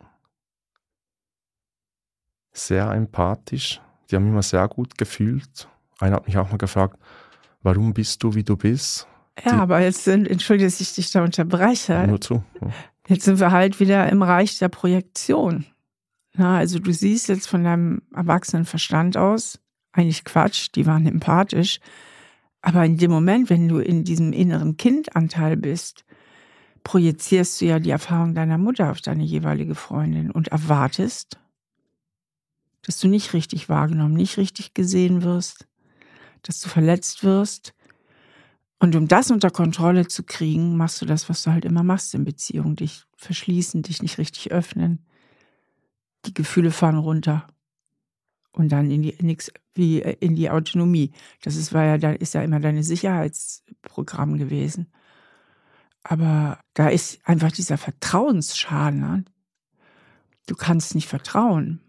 sehr empathisch. Die haben immer sehr gut gefühlt. Einer hat mich auch mal gefragt, warum bist du, wie du bist? Ja, die, aber jetzt sind, entschuldige, dass ich dich da unterbreche. Nur zu. Ja. Jetzt sind wir halt wieder im Reich der Projektion. Na, also du siehst jetzt von deinem erwachsenen Verstand aus, eigentlich Quatsch, die waren empathisch. Aber in dem Moment, wenn du in diesem inneren Kindanteil bist, projizierst du ja die Erfahrung deiner Mutter auf deine jeweilige Freundin und erwartest, dass du nicht richtig wahrgenommen, nicht richtig gesehen wirst, dass du verletzt wirst. Und um das unter Kontrolle zu kriegen, machst du das, was du halt immer machst in Beziehungen. Dich verschließen, dich nicht richtig öffnen. Die Gefühle fahren runter. Und dann in die, nix, wie in die Autonomie. Das ist, war ja, da ist ja immer deine Sicherheitsprogramm gewesen. Aber da ist einfach dieser Vertrauensschaden. Ne? Du kannst nicht vertrauen.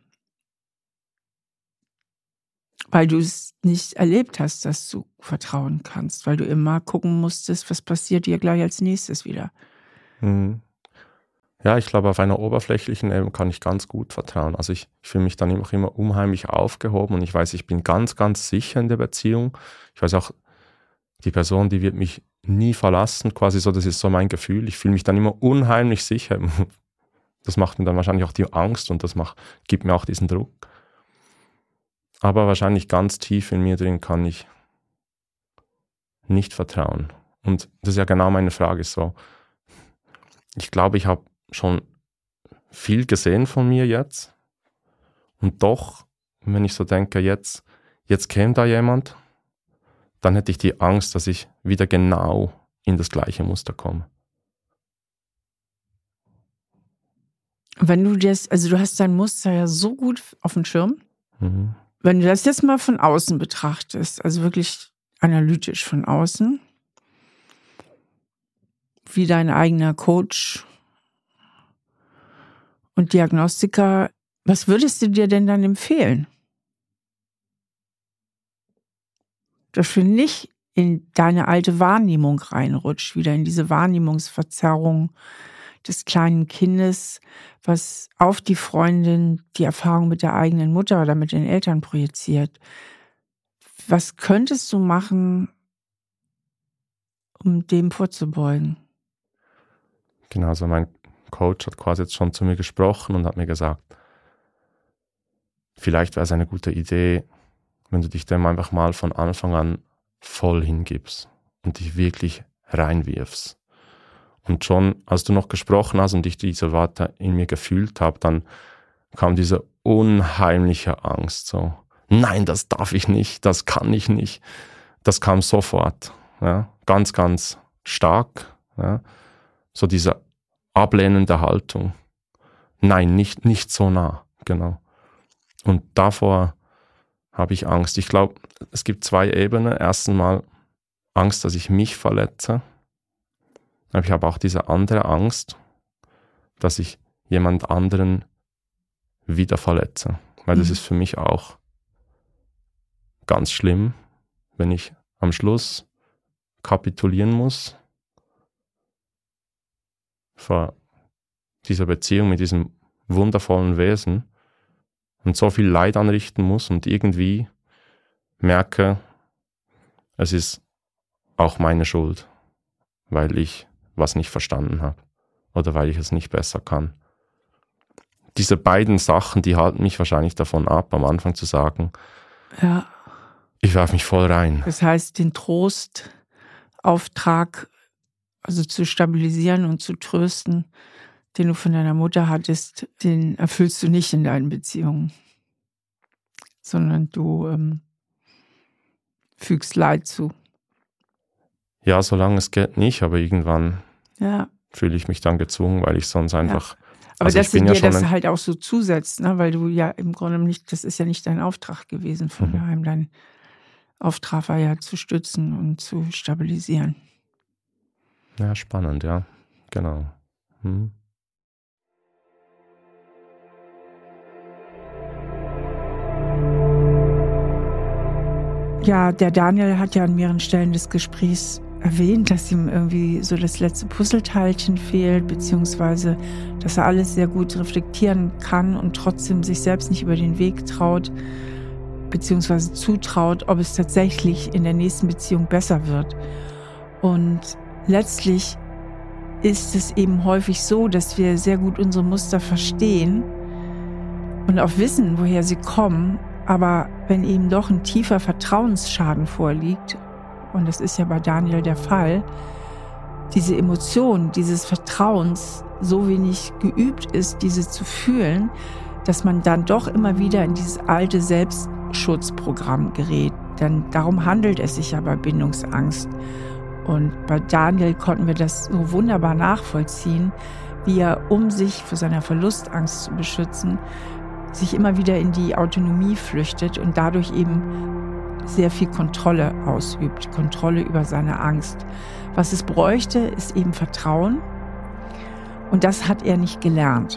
Weil du es nicht erlebt hast, dass du vertrauen kannst. Weil du immer gucken musstest, was passiert dir gleich als nächstes wieder. Mhm. Ja, ich glaube, auf einer oberflächlichen Ebene kann ich ganz gut vertrauen. Also ich, ich fühle mich dann immer, immer unheimlich aufgehoben und ich weiß, ich bin ganz, ganz sicher in der Beziehung. Ich weiß auch, die Person, die wird mich nie verlassen, quasi so, das ist so mein Gefühl. Ich fühle mich dann immer unheimlich sicher. Das macht mir dann wahrscheinlich auch die Angst und das macht, gibt mir auch diesen Druck. Aber wahrscheinlich ganz tief in mir drin kann ich nicht vertrauen. Und das ist ja genau meine Frage so. Ich glaube, ich habe schon viel gesehen von mir jetzt. Und doch, wenn ich so denke, jetzt, jetzt käme da jemand, dann hätte ich die Angst, dass ich wieder genau in das gleiche Muster komme. Wenn du das, also du hast dein Muster ja so gut auf dem Schirm. Mhm. Wenn du das jetzt mal von außen betrachtest, also wirklich analytisch von außen, wie dein eigener Coach und Diagnostiker, was würdest du dir denn dann empfehlen? Dass du nicht in deine alte Wahrnehmung reinrutscht, wieder in diese Wahrnehmungsverzerrung des kleinen Kindes, was auf die Freundin die Erfahrung mit der eigenen Mutter oder mit den Eltern projiziert. Was könntest du machen, um dem vorzubeugen? Genau, also mein Coach hat quasi jetzt schon zu mir gesprochen und hat mir gesagt, vielleicht wäre es eine gute Idee, wenn du dich dem einfach mal von Anfang an voll hingibst und dich wirklich reinwirfst. Und schon, als du noch gesprochen hast und ich diese Worte in mir gefühlt habe, dann kam diese unheimliche Angst. So, nein, das darf ich nicht, das kann ich nicht. Das kam sofort, ja, ganz, ganz stark. Ja. So dieser ablehnende Haltung. Nein, nicht, nicht so nah, genau. Und davor habe ich Angst. Ich glaube, es gibt zwei Ebenen. Erstens mal Angst, dass ich mich verletze. Aber ich habe auch diese andere Angst, dass ich jemand anderen wieder verletze. Weil das Mhm. ist für mich auch ganz schlimm, wenn ich am Schluss kapitulieren muss vor dieser Beziehung mit diesem wundervollen Wesen und so viel Leid anrichten muss und irgendwie merke, es ist auch meine Schuld, weil ich was nicht verstanden habe oder weil ich es nicht besser kann. Diese beiden Sachen, die halten mich wahrscheinlich davon ab, am Anfang zu sagen, Ja. ich werfe mich voll rein. Das heißt, den Trostauftrag, also zu stabilisieren und zu trösten, den du von deiner Mutter hattest, den erfüllst du nicht in deinen Beziehungen, sondern du ähm, fügst Leid zu. Ja, solange es geht nicht, aber irgendwann Ja. fühle ich mich dann gezwungen, weil ich sonst einfach... Aber also dass ich bin dir ja schon das ein, halt auch so zusetzt, ne? Weil du ja im Grunde nicht, das ist ja nicht dein Auftrag gewesen von Mhm. daheim. Dein Auftrag war ja zu stützen und zu stabilisieren. Ja, spannend, ja, genau. Hm. Ja, der Daniel hat ja an mehreren Stellen des Gesprächs erwähnt, dass ihm irgendwie so das letzte Puzzleteilchen fehlt, beziehungsweise dass er alles sehr gut reflektieren kann und trotzdem sich selbst nicht über den Weg traut, beziehungsweise zutraut, ob es tatsächlich in der nächsten Beziehung besser wird. Und letztlich ist es eben häufig so, dass wir sehr gut unsere Muster verstehen und auch wissen, woher sie kommen, aber wenn eben doch ein tiefer Vertrauensschaden vorliegt, und das ist ja bei Daniel der Fall, diese Emotion dieses Vertrauens so wenig geübt ist, diese zu fühlen, dass man dann doch immer wieder in dieses alte Selbstschutzprogramm gerät. Denn darum handelt es sich ja bei Bindungsangst. Und bei Daniel konnten wir das so wunderbar nachvollziehen, wie er, um sich vor seiner Verlustangst zu beschützen, sich immer wieder in die Autonomie flüchtet und dadurch eben sehr viel Kontrolle ausübt, Kontrolle über seine Angst. Was es bräuchte, ist eben Vertrauen, und das hat er nicht gelernt.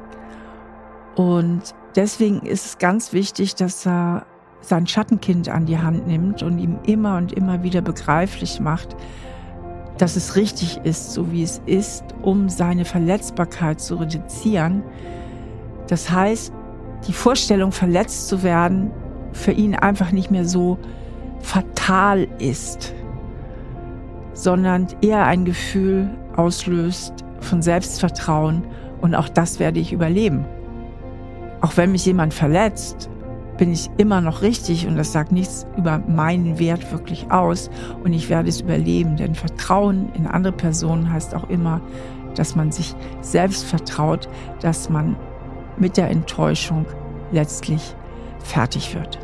Und deswegen ist es ganz wichtig, dass er sein Schattenkind an die Hand nimmt und ihm immer und immer wieder begreiflich macht, dass es richtig ist, so wie es ist, um seine Verletzbarkeit zu reduzieren. Das heißt, die Vorstellung, verletzt zu werden, für ihn einfach nicht mehr so fatal ist, sondern eher ein Gefühl auslöst von Selbstvertrauen, und auch das werde ich überleben. Auch wenn mich jemand verletzt, bin ich immer noch richtig, und das sagt nichts über meinen Wert wirklich aus, und ich werde es überleben, denn Vertrauen in andere Personen heißt auch immer, dass man sich selbst vertraut, dass man mit der Enttäuschung letztlich fertig wird.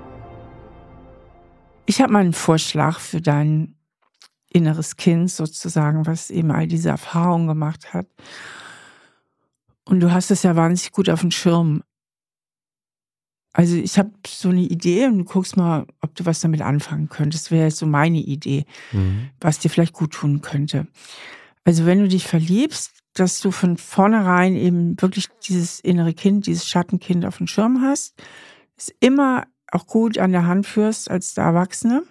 Ich habe mal einen Vorschlag für dein inneres Kind sozusagen, was eben all diese Erfahrungen gemacht hat. Und du hast es ja wahnsinnig gut auf dem Schirm. Also ich habe so eine Idee, und du guckst mal, ob du was damit anfangen könntest. Das wäre jetzt so meine Idee, Mhm. was dir vielleicht gut tun könnte. Also wenn du dich verliebst, dass du von vornherein eben wirklich dieses innere Kind, dieses Schattenkind auf dem Schirm hast, es immer auch gut an der Hand führst als der Erwachsene.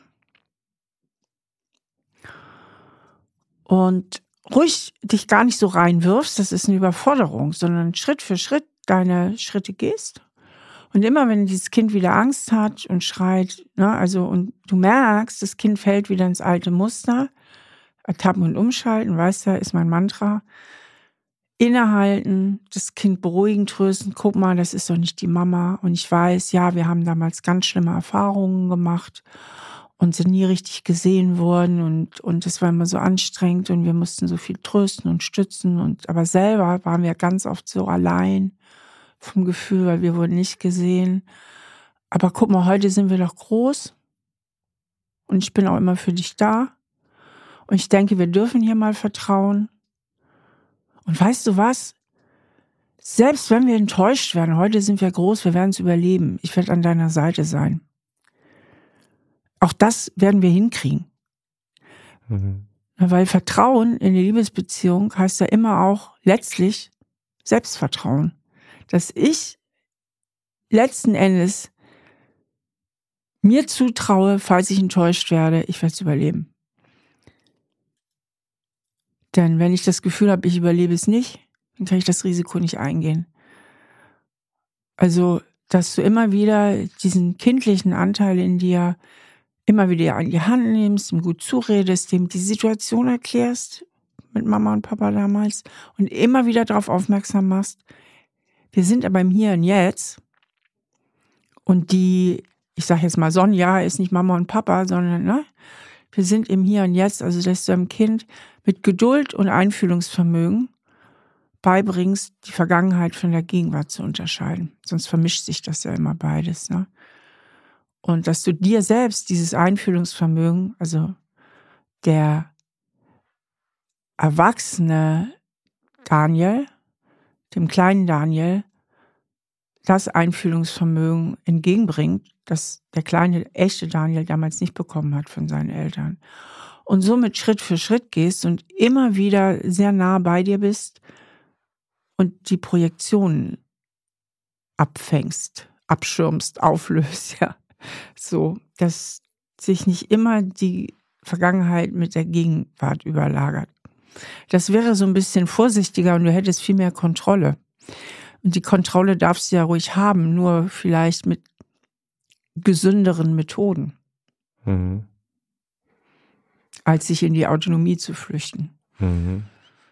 Und ruhig dich gar nicht so reinwirfst, das ist eine Überforderung, sondern Schritt für Schritt deine Schritte gehst. Und immer wenn dieses Kind wieder Angst hat und schreit, ne, also und du merkst, das Kind fällt wieder ins alte Muster, ertappen und umschalten, weißt du, ist mein Mantra. Innehalten, das Kind beruhigen, trösten, guck mal, das ist doch nicht die Mama. Und ich weiß, ja, wir haben damals ganz schlimme Erfahrungen gemacht und sind nie richtig gesehen worden, und und es war immer so anstrengend und wir mussten so viel trösten und stützen, und aber selber waren wir ganz oft so allein vom Gefühl, weil wir wurden nicht gesehen. Aber guck mal, heute sind wir doch groß und ich bin auch immer für dich da, und ich denke, wir dürfen hier mal vertrauen. Und weißt du was? Selbst wenn wir enttäuscht werden, heute sind wir groß, wir werden es überleben. Ich werde an deiner Seite sein. Auch das werden wir hinkriegen. Mhm. Weil Vertrauen in die Liebesbeziehung heißt ja immer auch letztlich Selbstvertrauen. Dass ich letzten Endes mir zutraue, falls ich enttäuscht werde, ich werde es überleben. Denn wenn ich das Gefühl habe, ich überlebe es nicht, dann kann ich das Risiko nicht eingehen. Also, dass du immer wieder diesen kindlichen Anteil in dir immer wieder an die Hand nimmst, ihm gut zuredest, dem die Situation erklärst, mit Mama und Papa damals, und immer wieder darauf aufmerksam machst, wir sind aber im Hier und Jetzt. Und die, ich sage jetzt mal, Sonja ist nicht Mama und Papa, sondern ne, wir sind im Hier und Jetzt, also dass du dem Kind mit Geduld und Einfühlungsvermögen beibringst, die Vergangenheit von der Gegenwart zu unterscheiden. Sonst vermischt sich das ja immer beides. Ne? Und dass du dir selbst dieses Einfühlungsvermögen, also der erwachsene Daniel, dem kleinen Daniel, das Einfühlungsvermögen entgegenbringt, das der kleine, echte Daniel damals nicht bekommen hat von seinen Eltern. Und somit Schritt für Schritt gehst und immer wieder sehr nah bei dir bist und die Projektionen abfängst, abschirmst, auflöst, ja. So, dass sich nicht immer die Vergangenheit mit der Gegenwart überlagert. Das wäre so ein bisschen vorsichtiger und du hättest viel mehr Kontrolle. Und die Kontrolle darfst du ja ruhig haben, nur vielleicht mit gesünderen Methoden, mhm. als sich in die Autonomie zu flüchten. Mhm.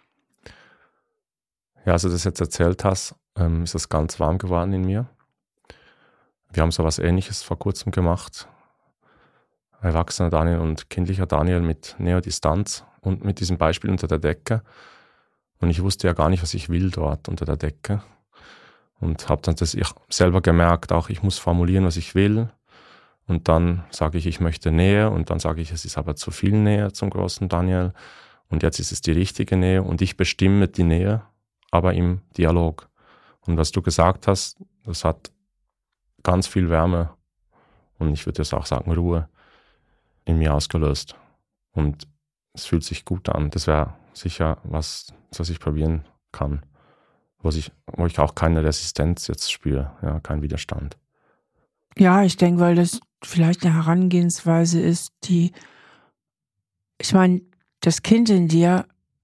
Ja, als du das jetzt erzählt hast, ähm, ist das ganz warm geworden in mir. Wir haben so was Ähnliches vor kurzem gemacht. Erwachsener Daniel und kindlicher Daniel mit Näher-Distanz und mit diesem Beispiel unter der Decke. Und ich wusste ja gar nicht, was ich will dort unter der Decke. Und habe dann das ich selber gemerkt, auch ich muss formulieren, was ich will. Und dann sage ich, ich möchte Nähe. Und dann sage ich, es ist aber zu viel Nähe zum großen Daniel. Und jetzt ist es die richtige Nähe. Und ich bestimme die Nähe, aber im Dialog. Und was du gesagt hast, das hat ganz viel Wärme und ich würde jetzt auch sagen Ruhe in mir ausgelöst. Und es fühlt sich gut an. Das wäre sicher was, was ich probieren kann, wo ich, wo ich auch keine Resistenz jetzt spüre, ja, kein Widerstand. Ja, ich denke, weil das vielleicht eine Herangehensweise ist, die, ich meine, das Kind in dir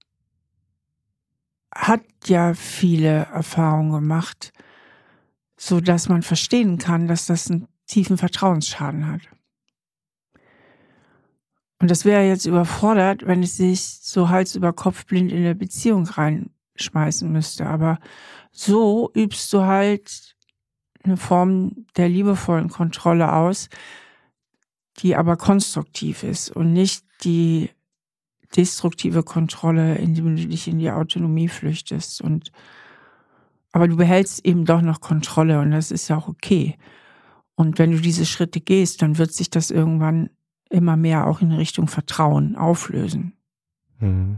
hat ja viele Erfahrungen gemacht, so dass man verstehen kann, dass das einen tiefen Vertrauensschaden hat. Und das wäre jetzt überfordert, wenn es sich so Hals über Kopf blind in eine Beziehung reinschmeißen müsste. Aber so übst du halt eine Form der liebevollen Kontrolle aus, die aber konstruktiv ist und nicht die destruktive Kontrolle, indem du dich in die Autonomie flüchtest. Und aber du behältst eben doch noch Kontrolle und das ist ja auch okay. Und wenn du diese Schritte gehst, dann wird sich das irgendwann immer mehr auch in Richtung Vertrauen auflösen. Mhm.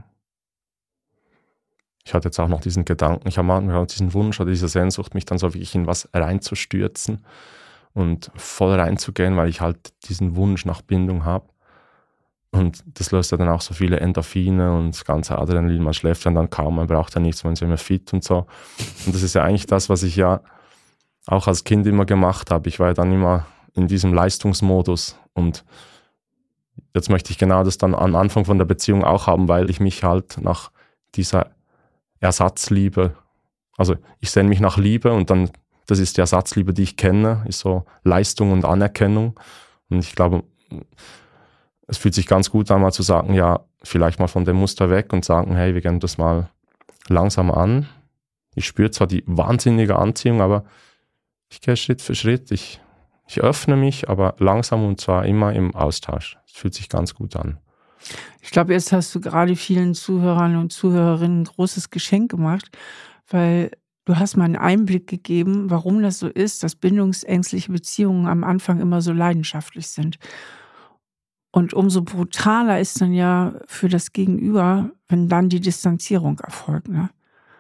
Ich hatte jetzt auch noch diesen Gedanken, ich habe manchmal diesen Wunsch oder diese Sehnsucht, mich dann so wirklich in was reinzustürzen und voll reinzugehen, weil ich halt diesen Wunsch nach Bindung habe. Und das löst ja dann auch so viele Endorphine und das ganze Adrenalin, man schläft ja dann kaum, man braucht ja nichts, man ist immer fit und so. Und das ist ja eigentlich das, was ich ja auch als Kind immer gemacht habe. Ich war ja dann immer in diesem Leistungsmodus und jetzt möchte ich genau das dann am Anfang von der Beziehung auch haben, weil ich mich halt nach dieser Ersatzliebe, also ich sehne mich nach Liebe und dann, das ist die Ersatzliebe, die ich kenne, ist so Leistung und Anerkennung. Und ich glaube, es fühlt sich ganz gut an, mal zu sagen, ja, vielleicht mal von dem Muster weg und sagen, hey, wir gehen das mal langsam an. Ich spüre zwar die wahnsinnige Anziehung, aber ich gehe Schritt für Schritt, ich, ich öffne mich, aber langsam und zwar immer im Austausch. Es fühlt sich ganz gut an. Ich glaube, jetzt hast du gerade vielen Zuhörern und Zuhörerinnen ein großes Geschenk gemacht, weil du hast mal einen Einblick gegeben, warum das so ist, dass bindungsängstliche Beziehungen am Anfang immer so leidenschaftlich sind. Und umso brutaler ist dann ja für das Gegenüber, wenn dann die Distanzierung erfolgt. Ne?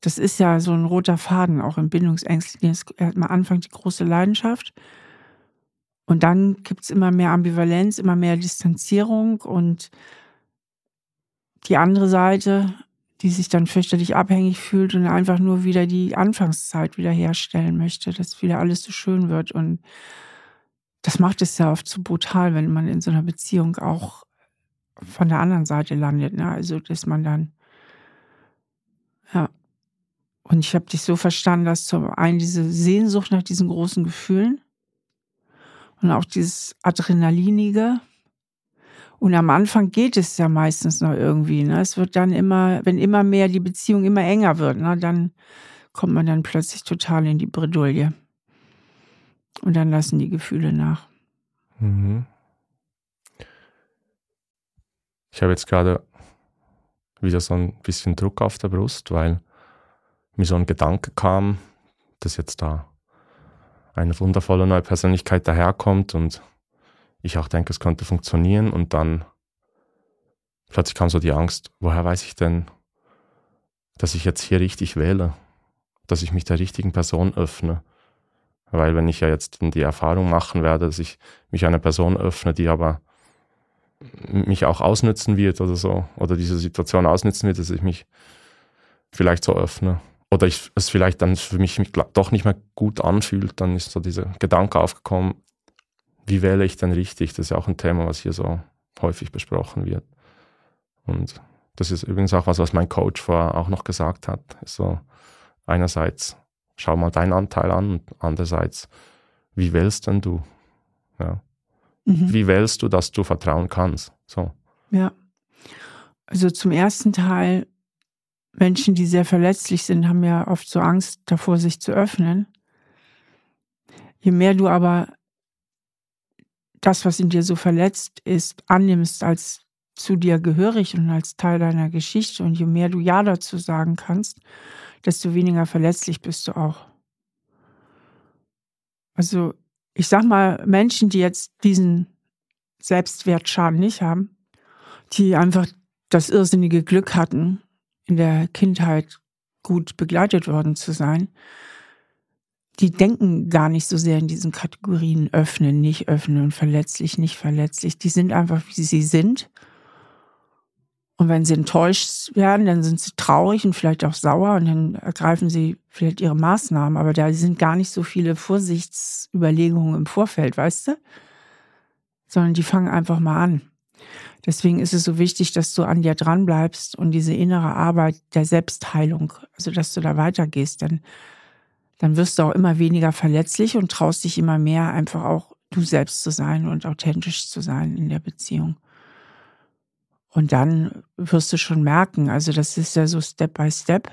das ist ja so ein roter Faden auch im Bindungsängstlichen. Es ist am Anfang die große Leidenschaft und dann gibt es immer mehr Ambivalenz, immer mehr Distanzierung und die andere Seite, die sich dann fürchterlich abhängig fühlt und einfach nur wieder die Anfangszeit wiederherstellen möchte, dass wieder alles so schön wird. Und das macht es ja oft so brutal, wenn man in so einer Beziehung auch von der anderen Seite landet. Ne? Also, dass man dann, ja. Und ich habe dich so verstanden, dass zum einen diese Sehnsucht nach diesen großen Gefühlen und auch dieses Adrenalinige. Und am Anfang geht es ja meistens noch irgendwie. Ne? Es wird dann immer, wenn immer mehr die Beziehung immer enger wird, ne? Dann kommt man dann plötzlich total in die Bredouille. Und dann lassen die Gefühle nach. Mhm. Ich habe jetzt gerade wieder so ein bisschen Druck auf der Brust, weil mir so ein Gedanke kam, dass jetzt da eine wundervolle neue Persönlichkeit daherkommt und ich auch denke, es könnte funktionieren und dann plötzlich kam so die Angst, woher weiß ich denn, dass ich jetzt hier richtig wähle, dass ich mich der richtigen Person öffne. Weil wenn ich ja jetzt die Erfahrung machen werde, dass ich mich einer Person öffne, die aber mich auch ausnützen wird oder so, oder diese Situation ausnützen wird, dass ich mich vielleicht so öffne. Oder ich, es vielleicht dann für mich, mich doch nicht mehr gut anfühlt, dann ist so dieser Gedanke aufgekommen, wie wähle ich denn richtig? Das ist ja auch ein Thema, was hier so häufig besprochen wird. Und das ist übrigens auch was, was mein Coach vorher auch noch gesagt hat. So einerseits, schau mal deinen Anteil an und andererseits, wie wählst denn du? Ja. Mhm. Wie wählst du, dass du vertrauen kannst? So. Ja. Also zum ersten Teil, Menschen, die sehr verletzlich sind, haben ja oft so Angst davor, sich zu öffnen. Je mehr du aber das, was in dir so verletzt ist, annimmst als zu dir gehörig und als Teil deiner Geschichte und je mehr du Ja dazu sagen kannst, desto weniger verletzlich bist du auch. Also ich sag mal, Menschen, die jetzt diesen Selbstwertschaden nicht haben, die einfach das irrsinnige Glück hatten, in der Kindheit gut begleitet worden zu sein, die denken gar nicht so sehr in diesen Kategorien öffnen, nicht öffnen, verletzlich, nicht verletzlich. Die sind einfach, wie sie sind. Und wenn sie enttäuscht werden, dann sind sie traurig und vielleicht auch sauer und dann ergreifen sie vielleicht ihre Maßnahmen. Aber da sind gar nicht so viele Vorsichtsüberlegungen im Vorfeld, weißt du? Sondern die fangen einfach mal an. Deswegen ist es so wichtig, dass du an dir dran bleibst und diese innere Arbeit der Selbstheilung, also dass du da weitergehst, denn dann wirst du auch immer weniger verletzlich und traust dich immer mehr, einfach auch du selbst zu sein und authentisch zu sein in der Beziehung. Und dann wirst du schon merken, also das ist ja so Step by Step.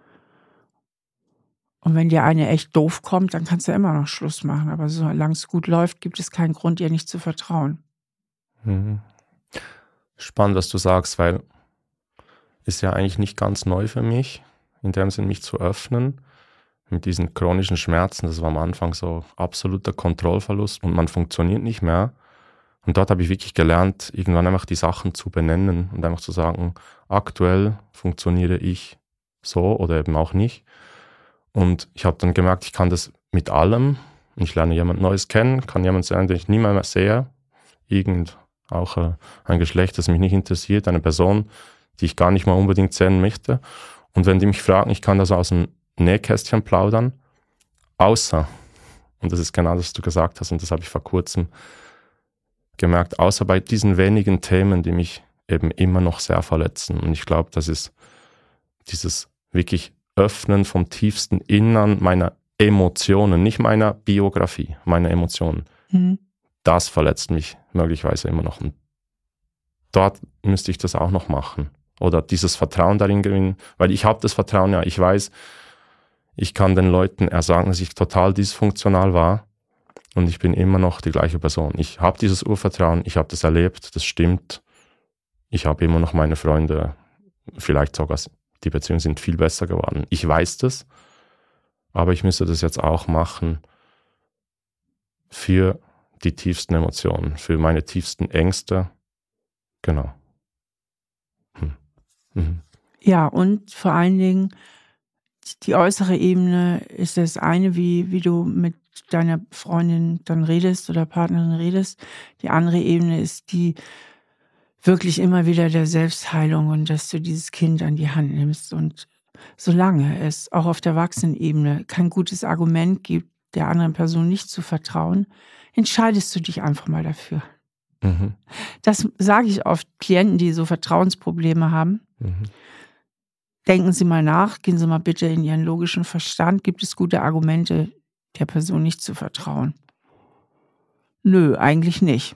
Und wenn dir eine echt doof kommt, dann kannst du immer noch Schluss machen. Aber solange es gut läuft, gibt es keinen Grund, ihr nicht zu vertrauen. Mhm. Spannend, was du sagst, weil ist ja eigentlich nicht ganz neu für mich, in dem Sinn mich zu öffnen. Mit diesen chronischen Schmerzen, das war am Anfang so absoluter Kontrollverlust und man funktioniert nicht mehr. Und dort habe ich wirklich gelernt, irgendwann einfach die Sachen zu benennen und einfach zu sagen, aktuell funktioniere ich so oder eben auch nicht. Und ich habe dann gemerkt, ich kann das mit allem. Ich lerne jemand Neues kennen, kann jemand sein, den ich nie mehr sehe. Irgend auch äh, ein Geschlecht, das mich nicht interessiert, eine Person, die ich gar nicht mal unbedingt sehen möchte. Und wenn die mich fragen, ich kann das aus dem Nähkästchen plaudern, außer, und das ist genau das, was du gesagt hast, und das habe ich vor kurzem gemerkt, außer bei diesen wenigen Themen, die mich eben immer noch sehr verletzen. Und ich glaube, das ist dieses wirklich Öffnen vom tiefsten Innern meiner Emotionen, nicht meiner Biografie, meiner Emotionen. Mhm. Das verletzt mich möglicherweise immer noch. Und dort müsste ich das auch noch machen. Oder dieses Vertrauen darin gewinnen, weil ich habe das Vertrauen, ja, ich weiß, ich kann den Leuten ersagen, dass ich total dysfunktional war und ich bin immer noch die gleiche Person. Ich habe dieses Urvertrauen, ich habe das erlebt, das stimmt. Ich habe immer noch meine Freunde, vielleicht sogar die Beziehungen sind viel besser geworden. Ich weiß das, aber ich müsste das jetzt auch machen für die tiefsten Emotionen, für meine tiefsten Ängste. Genau. Hm. Mhm. Ja, und vor allen Dingen die äußere Ebene ist das eine, wie, wie du mit deiner Freundin dann redest oder Partnerin redest. Die andere Ebene ist die wirklich immer wieder der Selbstheilung und dass du dieses Kind an die Hand nimmst. Und solange es auch auf der Erwachsenenebene kein gutes Argument gibt, der anderen Person nicht zu vertrauen, entscheidest du dich einfach mal dafür. Mhm. Das sage ich oft Klienten, die so Vertrauensprobleme haben. Mhm. Denken Sie mal nach, gehen Sie mal bitte in Ihren logischen Verstand. Gibt es gute Argumente, der Person nicht zu vertrauen? Nö, eigentlich nicht.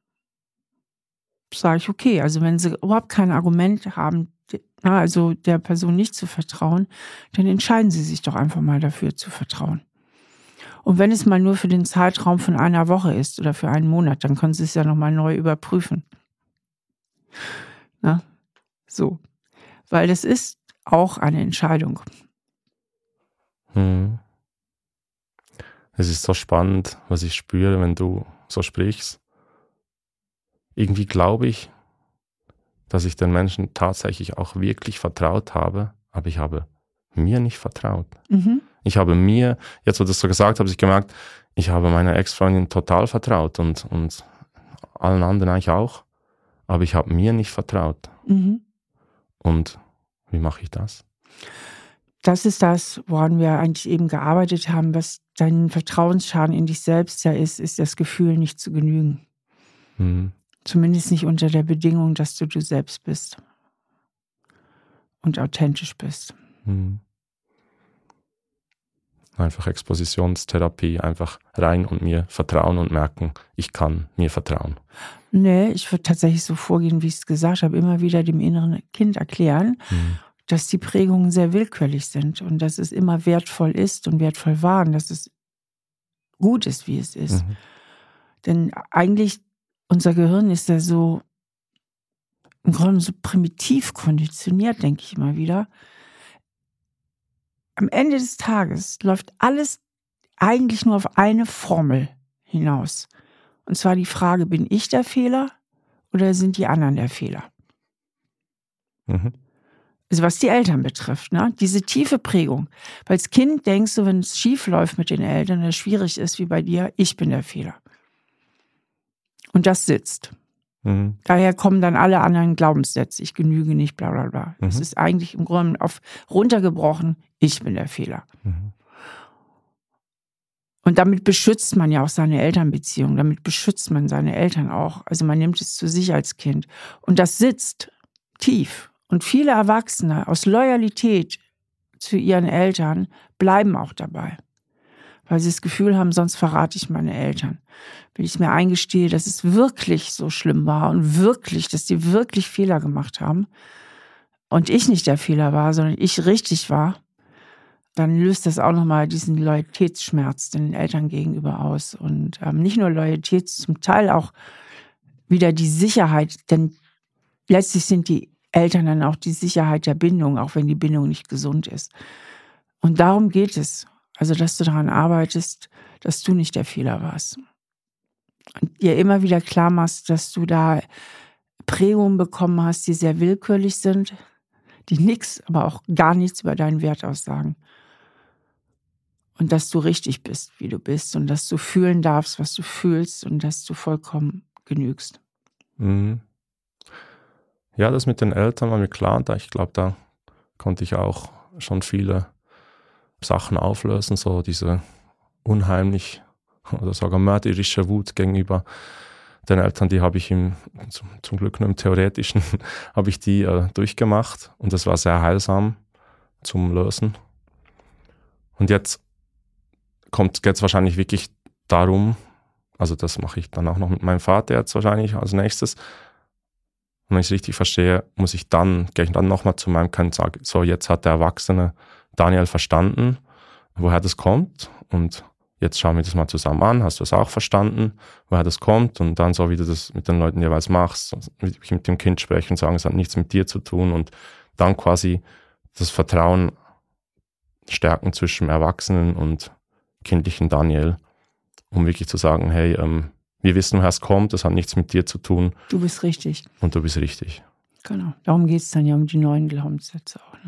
Sage ich, okay, also wenn Sie überhaupt kein Argument haben, also der Person nicht zu vertrauen, dann entscheiden Sie sich doch einfach mal dafür zu vertrauen. Und wenn es mal nur für den Zeitraum von einer Woche ist oder für einen Monat, dann können Sie es ja nochmal neu überprüfen. Na, so. Weil das ist auch eine Entscheidung. Hm. Es ist so spannend, was ich spüre, wenn du so sprichst. Irgendwie glaube ich, dass ich den Menschen tatsächlich auch wirklich vertraut habe, aber ich habe mir nicht vertraut. Mhm. Ich habe mir, jetzt wo du das so gesagt hast, habe ich gemerkt, ich habe meiner Ex-Freundin total vertraut und, und allen anderen eigentlich auch, aber ich habe mir nicht vertraut. Mhm. Und wie mache ich das? Das ist das, woran wir eigentlich eben gearbeitet haben, was dein Vertrauensschaden in dich selbst ja ist, ist das Gefühl, nicht zu genügen. Mhm. Zumindest nicht unter der Bedingung, dass du du selbst bist und authentisch bist. Mhm. Einfach Expositionstherapie, einfach rein und mir vertrauen und merken, ich kann mir vertrauen. Nee, ich würde tatsächlich so vorgehen, wie ich es gesagt habe, immer wieder dem inneren Kind erklären, Mhm. dass die Prägungen sehr willkürlich sind und dass es immer wertvoll ist und wertvoll war und dass es gut ist, wie es ist. Mhm. Denn eigentlich, unser Gehirn ist ja so im Grunde so primitiv konditioniert, denke ich immer wieder. Am Ende des Tages läuft alles eigentlich nur auf eine Formel hinaus. Und zwar die Frage, bin ich der Fehler oder sind die anderen der Fehler? Mhm. Also was die Eltern betrifft, ne? Diese tiefe Prägung. Weil als Kind denkst du, wenn es schief läuft mit den Eltern, oder schwierig ist wie bei dir, ich bin der Fehler. Und das sitzt. Mhm. Daher kommen dann alle anderen Glaubenssätze, ich genüge nicht, bla bla bla. Mhm. Es ist eigentlich im Grunde auf runtergebrochen, ich bin der Fehler. Mhm. Und damit beschützt man ja auch seine Elternbeziehung, damit beschützt man seine Eltern auch. Also man nimmt es zu sich als Kind. Und das sitzt tief. Und viele Erwachsene aus Loyalität zu ihren Eltern bleiben auch dabei. Weil sie das Gefühl haben, sonst verrate ich meine Eltern. Wenn ich mir eingestehe, dass es wirklich so schlimm war und wirklich, dass die wirklich Fehler gemacht haben und ich nicht der Fehler war, sondern ich richtig war, dann löst das auch nochmal diesen Loyalitätsschmerz den Eltern gegenüber aus. Und ähm, nicht nur Loyalität, zum Teil auch wieder die Sicherheit, denn letztlich sind die Eltern dann auch die Sicherheit der Bindung, auch wenn die Bindung nicht gesund ist. Und darum geht es. Also, dass du daran arbeitest, dass du nicht der Fehler warst. Und dir immer wieder klar machst, dass du da Prägungen bekommen hast, die sehr willkürlich sind, die nichts, aber auch gar nichts über deinen Wert aussagen. Und dass du richtig bist, wie du bist und dass du fühlen darfst, was du fühlst und dass du vollkommen genügst. Mhm. Ja, das mit den Eltern war mir klar. Da ich glaube, da konnte ich auch schon viele Sachen auflösen, so diese unheimlich oder sogar mörderische Wut gegenüber den Eltern, die habe ich im, zum, zum Glück nur im Theoretischen, habe ich die äh, durchgemacht und das war sehr heilsam zum Lösen. Und jetzt kommt es wahrscheinlich wirklich darum, also das mache ich dann auch noch mit meinem Vater jetzt wahrscheinlich als nächstes. Und wenn ich es richtig verstehe, muss ich dann, gehe ich dann nochmal zu meinem Kind und sage, so jetzt hat der Erwachsene Daniel verstanden, woher das kommt und jetzt schauen wir das mal zusammen an, hast du das auch verstanden, woher das kommt und dann so, wie du das mit den Leuten jeweils machst, ich mit dem Kind spreche und sagen, es hat nichts mit dir zu tun und dann quasi das Vertrauen stärken zwischen Erwachsenen und kindlichen Daniel, um wirklich zu sagen, hey, ähm, wir wissen, woher es kommt, das hat nichts mit dir zu tun. Du bist richtig. Und du bist richtig. Genau. Darum geht es dann ja um die neuen Glaubenssätze auch. Ne?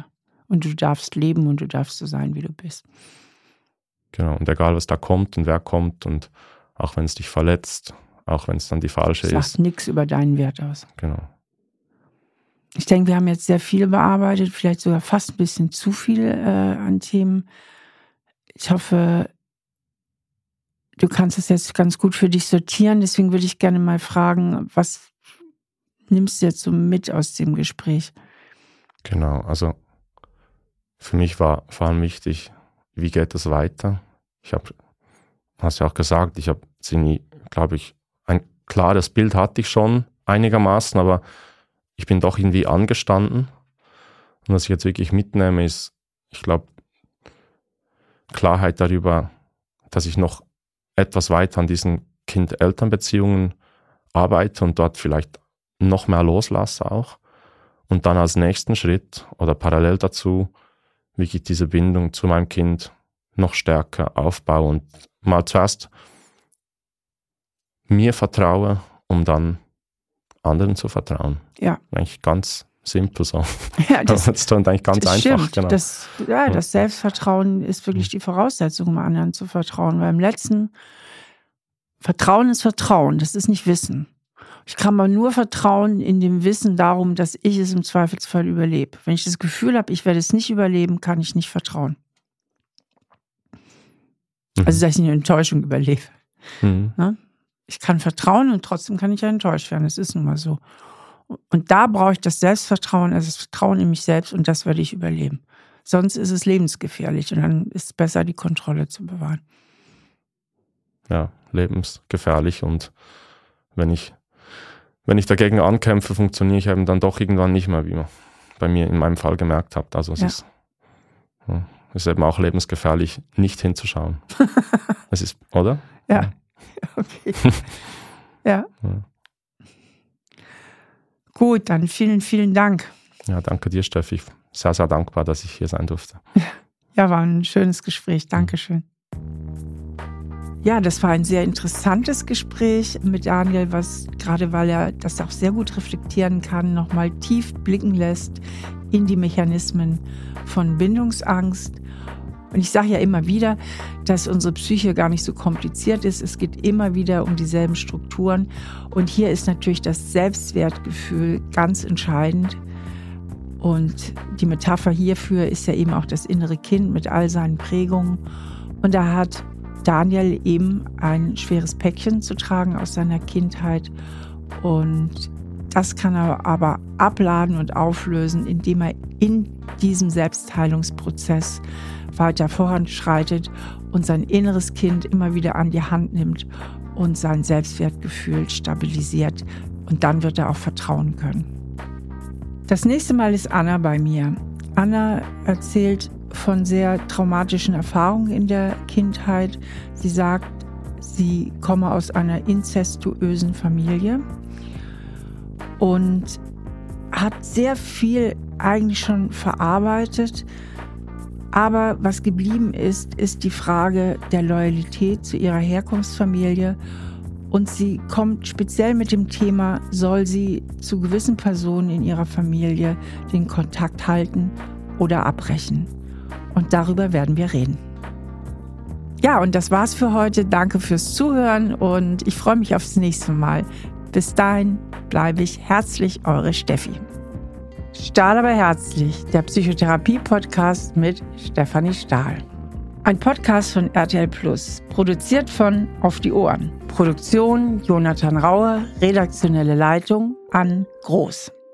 Und du darfst leben und du darfst so sein, wie du bist. Genau, und egal was da kommt und wer kommt und auch wenn es dich verletzt, auch wenn es dann die falsche Sagt ist. Sagt nichts über deinen Wert aus. Genau. Ich denke, wir haben jetzt sehr viel bearbeitet, vielleicht sogar fast ein bisschen zu viel äh, an Themen. Ich hoffe, du kannst es jetzt ganz gut für dich sortieren. Deswegen würde ich gerne mal fragen, was nimmst du jetzt so mit aus dem Gespräch? Genau, also für mich war vor allem wichtig, wie geht es weiter? Ich habe, hast ja auch gesagt, ich habe ziemlich, glaube ich, ein klares Bild hatte ich schon einigermaßen, aber ich bin doch irgendwie angestanden. Und was ich jetzt wirklich mitnehme, ist, ich glaube, Klarheit darüber, dass ich noch etwas weiter an diesen Kind-Eltern-Beziehungen arbeite und dort vielleicht noch mehr loslasse auch. Und dann als nächsten Schritt oder parallel dazu wirklich diese Bindung zu meinem Kind noch stärker aufbaue und mal zuerst mir vertraue, um dann anderen zu vertrauen. Ja. Eigentlich ganz simpel so. Ja, das, das ist eigentlich ganz das einfach. Stimmt. Genau. Das, ja, das Selbstvertrauen ist wirklich die Voraussetzung, um anderen zu vertrauen. Weil im letzten, Vertrauen ist Vertrauen, das ist nicht Wissen. Ich kann aber nur vertrauen in dem Wissen darum, dass ich es im Zweifelsfall überlebe. Wenn ich das Gefühl habe, ich werde es nicht überleben, kann ich nicht vertrauen. Mhm. Also, dass ich eine Enttäuschung überlebe. Mhm. Ne? Ich kann vertrauen und trotzdem kann ich ja enttäuscht werden. Das ist nun mal so. Und da brauche ich das Selbstvertrauen, also das Vertrauen in mich selbst und das werde ich überleben. Sonst ist es lebensgefährlich und dann ist es besser, die Kontrolle zu bewahren. Ja, lebensgefährlich und wenn ich, wenn ich dagegen ankämpfe, funktioniere ich eben dann doch irgendwann nicht mehr, wie man bei mir in meinem Fall gemerkt hat. Also es Ja. ist, ja, es ist eben auch lebensgefährlich, nicht hinzuschauen. Es ist, oder? Ja, okay. Ja. Ja. Gut, dann vielen, vielen Dank. Ja, danke dir, Steffi. Sehr, sehr dankbar, dass ich hier sein durfte. Ja, war ein schönes Gespräch. Dankeschön. Ja, das war ein sehr interessantes Gespräch mit Daniel, was gerade, weil er das auch sehr gut reflektieren kann, nochmal tief blicken lässt in die Mechanismen von Bindungsangst. Und ich sage ja immer wieder, dass unsere Psyche gar nicht so kompliziert ist. Es geht immer wieder um dieselben Strukturen. Und hier ist natürlich das Selbstwertgefühl ganz entscheidend. Und die Metapher hierfür ist ja eben auch das innere Kind mit all seinen Prägungen. Und da hat Daniel eben ein schweres Päckchen zu tragen aus seiner Kindheit. Und das kann er aber abladen und auflösen, indem er in diesem Selbstheilungsprozess weiter voranschreitet und sein inneres Kind immer wieder an die Hand nimmt und sein Selbstwertgefühl stabilisiert. Und dann wird er auch vertrauen können. Das nächste Mal ist Anna bei mir. Anna erzählt von sehr traumatischen Erfahrungen in der Kindheit. Sie sagt, sie komme aus einer inzestuösen Familie und hat sehr viel eigentlich schon verarbeitet. Aber was geblieben ist, ist die Frage der Loyalität zu ihrer Herkunftsfamilie. Und sie kommt speziell mit dem Thema, soll sie zu gewissen Personen in ihrer Familie den Kontakt halten oder abbrechen. Und darüber werden wir reden. Ja, und das war's für heute. Danke fürs Zuhören und ich freue mich aufs nächste Mal. Bis dahin bleibe ich herzlich eure Steffi. Stahl aber herzlich, der Psychotherapie-Podcast mit Stefanie Stahl. Ein Podcast von R T L Plus, produziert von Auf die Ohren. Produktion Jonathan Raue, redaktionelle Leitung Ann Groß.